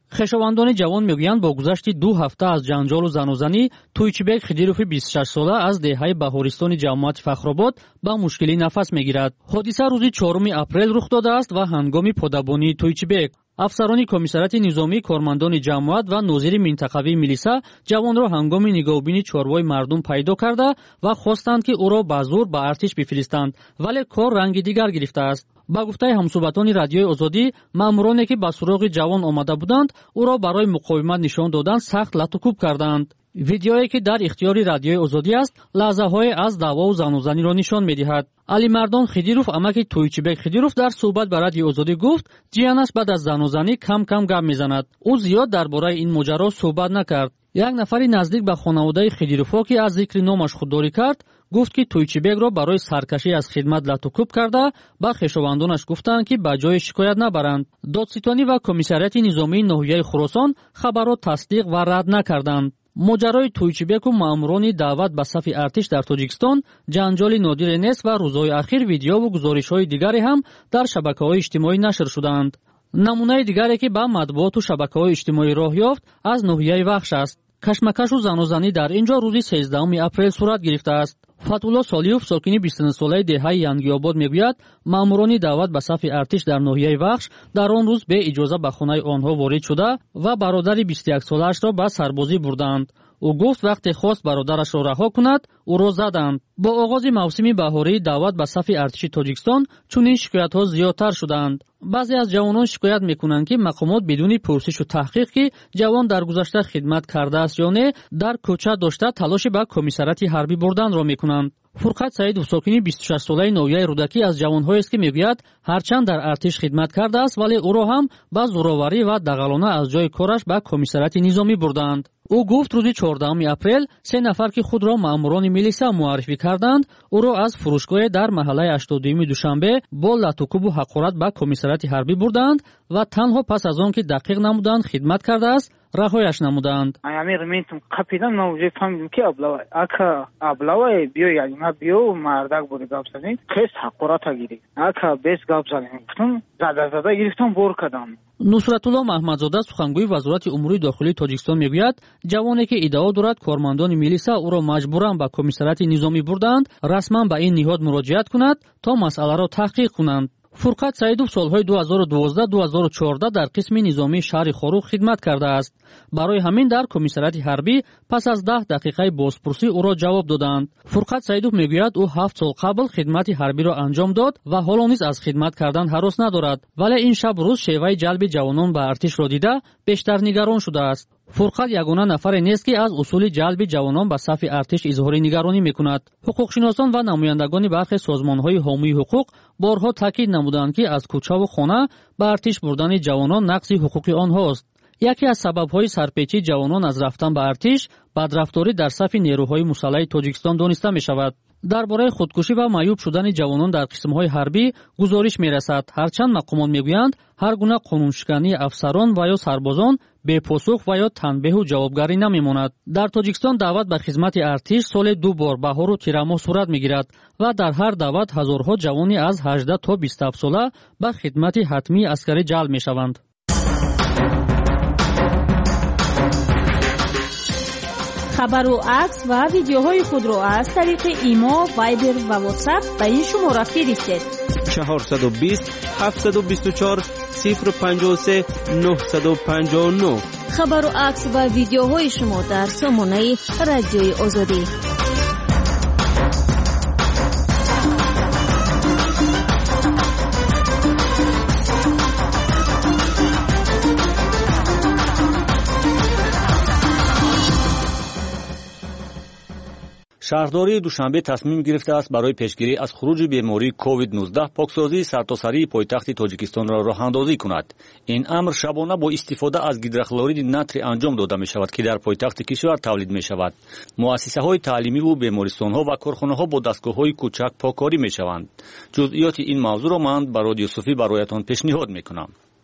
хешовандони ҷавон мегӯянд бо гузашти ду ҳафта аз ҷанҷолу занозанӣ Туйчибек Хидирови бисту шаш сола аз деҳаи Баҳористони ҷамоати Фахробод ба мушкилӣ нафас мегирад. ҳодиса рӯзи чоруми апрел рух додааст ва ҳангоми подабонии Туйчибек афсарони комиссарияти низомӣ, кормандони ҷамоат ва нозири минтақавии милиса ҷавонро ҳангоми нигоҳубини чорвои мардум пайдо карда ва хостанд ки ӯро ба зур ба артиш бифиристанд, вале кор ранги дигар гирифтааст. ба гуфтаи ҳамсуҳбатони радиои Озодӣ, маъмуроне ки ба суроғи ҷавон омада буданд, ӯро барои муқовимат нишон додан сахт латукуб карданд. видеое ки дар ихтиёри радиои Озодӣ аст, лаҳзаҳое аз даъвову занозаниро нишон медиҳад. Алимардон Хидиров, амаки Туйчибек Хидиров, дар суҳбат ба радиои Озодӣ гуфт, ҷиянаш баъд аз занозанӣ кам-кам гап мезанад. ӯ зиёд дар бораи ин моҷаро суҳбат накард. як нафари наздик ба хонаводаи Хидировҳо, ки аз зикри номаш худдорӣ кард, гуфт ки Туйчибекро барои саркашӣ аз хидмат латукуб карда, ба хешовандонаш гуфтанд ки ба ҷои шикоят набаранд. Додситонӣ ва комиссарияти низомии ноҳияи Хуросон хабарро тасдиқ ва рад накарданд. моҷарои Туйчибеку маъмурони даъват ба сафи артиш дар Тоҷикистон ҷанҷоли нодире нест ва рӯзҳои ахир видеову гузоришҳои дигаре ҳам дар шабакаҳои иҷтимоӣ нашр шудаанд. намунаи дигаре ки ба матбуоту шабакаҳои иҷтимоӣ роҳ ёфт, аз ноҳияи Вахш аст. кашмакашу занозанӣ дар ин ҷо рӯзи сездаҳуми апрел сурат гирифтааст. Фатулло Солиев, сокини бисту не солаи деҳаи Янгиобод, мегӯяд, маъмурони даъват ба сафи артиш дар ноҳияи Вахш дар он рӯз бе иҷоза ба хонаи онҳо ворид шуда ва бародари бисту як солаашро ба сарбозӣ бурданд. ӯ гуфт, вақте хост бародарашро раҳо кунад, ӯро заданд. бо оғози мавсими баҳории даъват ба сафи артиши Тоҷикистон чунин шикоятҳо зиёдтар шуданд. баъзе аз ҷавонон шикоят мекунанд, ки мақомот бидуни пурсишу таҳқиқ, ки ҷавон дар гузашта хидмат кардааст ё не, дар кӯча дошта талоши ба комиссарияти ҳарбӣ бурданро мекунанд. Фурқат Саидов, сокини бисту шаш солаи ноҳияи Рудакӣ, аз ҷавонҳоест, ки мегӯяд, ҳарчанд дар артиш хидмат кардааст, вале ӯро ҳам ба зӯроварӣ ва дағалона аз ҷои кораш ба комиссарияти низомӣ бурданд. ӯ гуфт, рӯзи чордаҳуми апрел се нафар, ки худро маъмурони милиса муаррифӣ карданд, ӯро аз фурӯшгоҳе дар маҳаллаи ҳаштодуюми Душанбе бо латукубу ҳақорат ба комиссарияти ҳарбӣ бурданд ва танҳо пас аз он ки дақиқ намуданд хидмат кардааст, раҳояш намуданд. Амир ментум қапидан мавҷе фаҳмидем ки аблава ака аблава биё ялина биё мардак буди гап занем қес ҳақората гирифт ака бес гап занем гуфтам зада зада гирифтам бор кардам. Нусратулло Маҳмадзода, сухангӯи Вазорати Умури Дохилии Тоҷикистон, мегӯяд, ҷавоне ки иддао дорад кормандони милиса ӯро маҷбуран ба комиссарияти низомӣ бурданд, расман ба ин ниҳод муроҷиат кунад, то масъаларо таҳқиқ кунанд. Фурқат Саидов солҳои ду ҳазору дувоздаҳ - ду ҳазору чордаҳ дар қисми низомии шаҳри Хорух хидмат кардааст. барои ҳамин дар комиссарияти ҳарбӣ пас аз даҳ дақиқаи бозпурсӣ ӯро ҷавоб доданд. Фурқат Саидов мегӯяд, ӯ ҳафт сол қабл хидмати ҳарбиро анҷом дод ва ҳоло низ аз хидмат кардан ҳарос надорад, вале ин шаб рӯз шеваи ҷалби ҷавонон ба артишро дида бештар нигарон шудааст. Фурқат ягона нафаре нест, ки аз усули ҷалби ҷавонон ба сафи артиш изҳори нигаронӣ мекунад. ҳуқуқшиносон ва намояндагони бархе созмонҳои ҳомии ҳуқуқ борҳо таъкид намуданд, ки аз кӯчаву хона ба артиш бурдани ҷавонон нақзи ҳуқуқи онҳост. яке аз сабабҳои сарпечии ҷавонон аз рафтан ба артиш бадрафторӣ дар сафи нерӯҳои мусаллаҳи Тоҷикистон дониста мешавад. дар бораи худкушӣ ва маъюб шудани ҷавонон дар қисмҳои ҳарбӣ гузориш мерасад, ҳарчанд мақомот мегӯянд, ҳар гуна қонуншикании афсарон ва ё сарбозон бепосух ва ё танбеҳу ҷавобгарӣ намемонад. дар Тоҷикистон даъват ба хизмати артиш соли ду бор баҳору тирамоҳ сурат мегирад ва дар ҳар даъват ҳазорҳо ҷавони аз ҳаждаҳ то бисту ҳафт сола ба хидмати ҳатмии аскарӣ ҷалб мешаванд. хабару акс ва видеоҳои худро аз тариқи имо, вайбер ва ватсап ба ин шумора фиристед. чаҳорсаду бист ҳафтсаду бисту чор сифр панҷоҳ و سه نهصد و پنجاه و نه. хабару акс ва видеоҳои шумо дар сомонаи радиои Озодӣ. шаҳрдории Душанбе тасмим гирифтааст барои пешгирӣ аз хуруҷи бемории ковид нуздаҳ поксозии сартосарии пойтахти Тоҷикистонро роҳандозӣ кунад. ин амр шабона бо истифода аз гидрохлориди натри анҷом дода мешавад, ки дар пойтахти кишвар тавлид мешавад. муассисаҳои таълимиву бемористонҳо ва корхонаҳо бо дастгоҳҳои кӯчак покорӣ мешаванд. ҷузъиёти ин мавзӯъро ман ба Радио Суфӣ бароятон пешниҳод мекунам.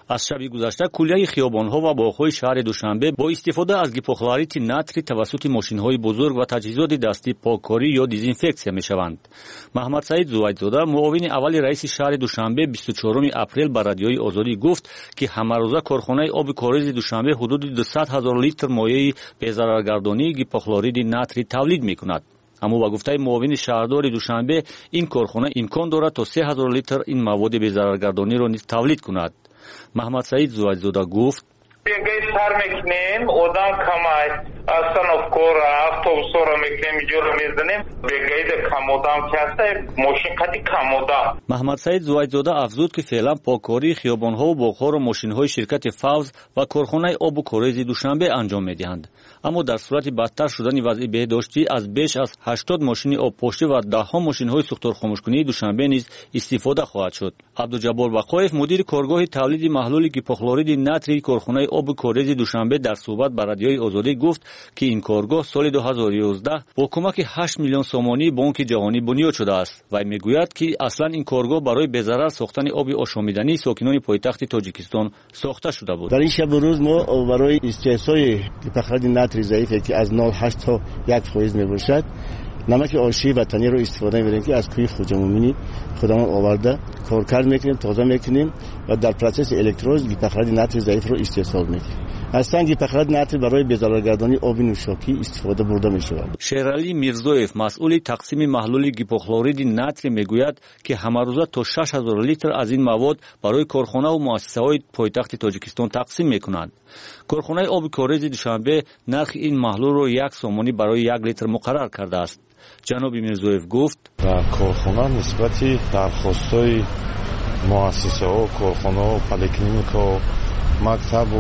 аз шаби гузашта кулияи хиёбонҳо ва боғҳои шаҳри душанбе бо истифода аз гипохлорити натри тавассути мошинҳои бузург ва таҷҳизоти дастӣ поккорӣ ё дезинфексия мешаванд. маҳмадсаид зувайдзода муовини аввали раиси шаҳри душанбе бисту чорум апрел ба радиои озодӣ гуфт ки ҳамарӯза корхонаи оби коризи душанбе ҳудуди дусад ҳазор литр моеъи безараргардонии гипохлориди натри тавлид мекунад. аммо ба гуфтаи муовини шаҳрдори душанбе ин корхона имкон дорад то се ҳазор литр ин маводи безараргардониро низ тавлид кунад. маҳмадсаид зувайдзода гуфт: бегаи сар мекунем, одам камай, остановкора, автобусора мекунем, иҷора мезанем, бегаида камодам каста, мошин қади камодам. маҳмадсаид зувайдзода афзуд ки феълан поккории хиёбонҳову боғҳоро мошинҳои ширкати фавз ва корхонаи обу корези душанбе анҷом медиҳанд. аммо дар сурати бадтар шудани вазъи беҳдоштӣ аз беш аз ҳаштод мошини обпошти ва даҳҳо мошинҳои сӯхторхомӯшкунии душанбе низ истифода хоҳад шуд. абдуҷаббор бақоев мудири коргоҳи тавлиди маҳлули гипохлориди натри корхонаи обу корези душанбе дар суҳбат ба радиои озодӣ гуфт ки ин коргоҳ соли ду ҳазору ёздаҳ бо кӯмаки ҳашт миллион сомонии бонки ҷаҳонӣ бунёд шудааст. вай мегӯяд ки аслан ин коргоҳ барои безарар сохтани оби ошомидании сокинони пойтахти тоҷикистон сохта шуда буд. дар ин шабу рӯз мо барои истеҳсоли гипохлориди натри заифе ки аз нол ҳашт то як фоиз мебошад, намаки ошии ватаниро истифода мебарем ки аз кӯи хоҷамумини худамон оварда коркард мекунем, тоза мекунем ва дар процесси электроз гипохлориди натри заифро истеҳсол мекунем. астан гипохлориди натри барои безараргардонии оби нӯшокӣ истифода бурда мешавад. шералӣ мирзоев масъули тақсими маҳлули гипохлориди натри мегӯяд ки ҳамарӯза то шаш ҳазор литр аз ин мавод барои корхонаву муассисаҳои пойтахти тоҷикистон тақсим мекунанд. корхонаи оби корези душанбе нархи ин маҳлулро як сомонӣ барои як литр муқаррар кардааст. ҷаноби мирзоев гуфт: дар корхона нисбати дархостҳои муассисаҳо, корхонаҳо, поликлиникаҳо, мактабу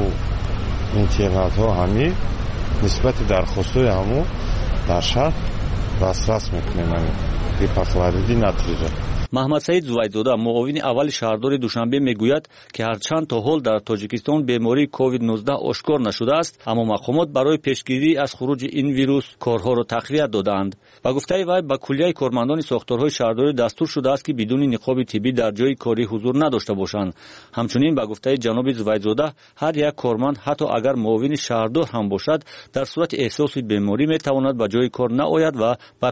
интернатҳо ҳамин нисбати дархостҳои ҳамон дар шаҳр дастрас мекунем гипохлориди натриро. маҳмадсаид зувайдзода муовини аввали шаҳрдори душанбе мегӯяд ки ҳарчанд то ҳол дар тоҷикистон бемории ковид нуздаҳ ошкор нашудааст, аммо мақомот барои пешгирӣ аз хуруҷи ин вирус корҳоро тақвият додаанд. ба гуфтаи вай ба кулияи кормандони сохторҳои шаҳрдорӣ дастур шудааст ки бидуни ниқоби тиббӣ дар ҷои корӣ ҳузур надошта бошанд. ҳамчунин ба гуфтаи ҷаноби зувайдзода ҳар як корманд ҳатто агар муовини шаҳрдор ҳам бошад дар сурати эҳсоси беморӣ метавонад ба ҷои кор наояд ва ба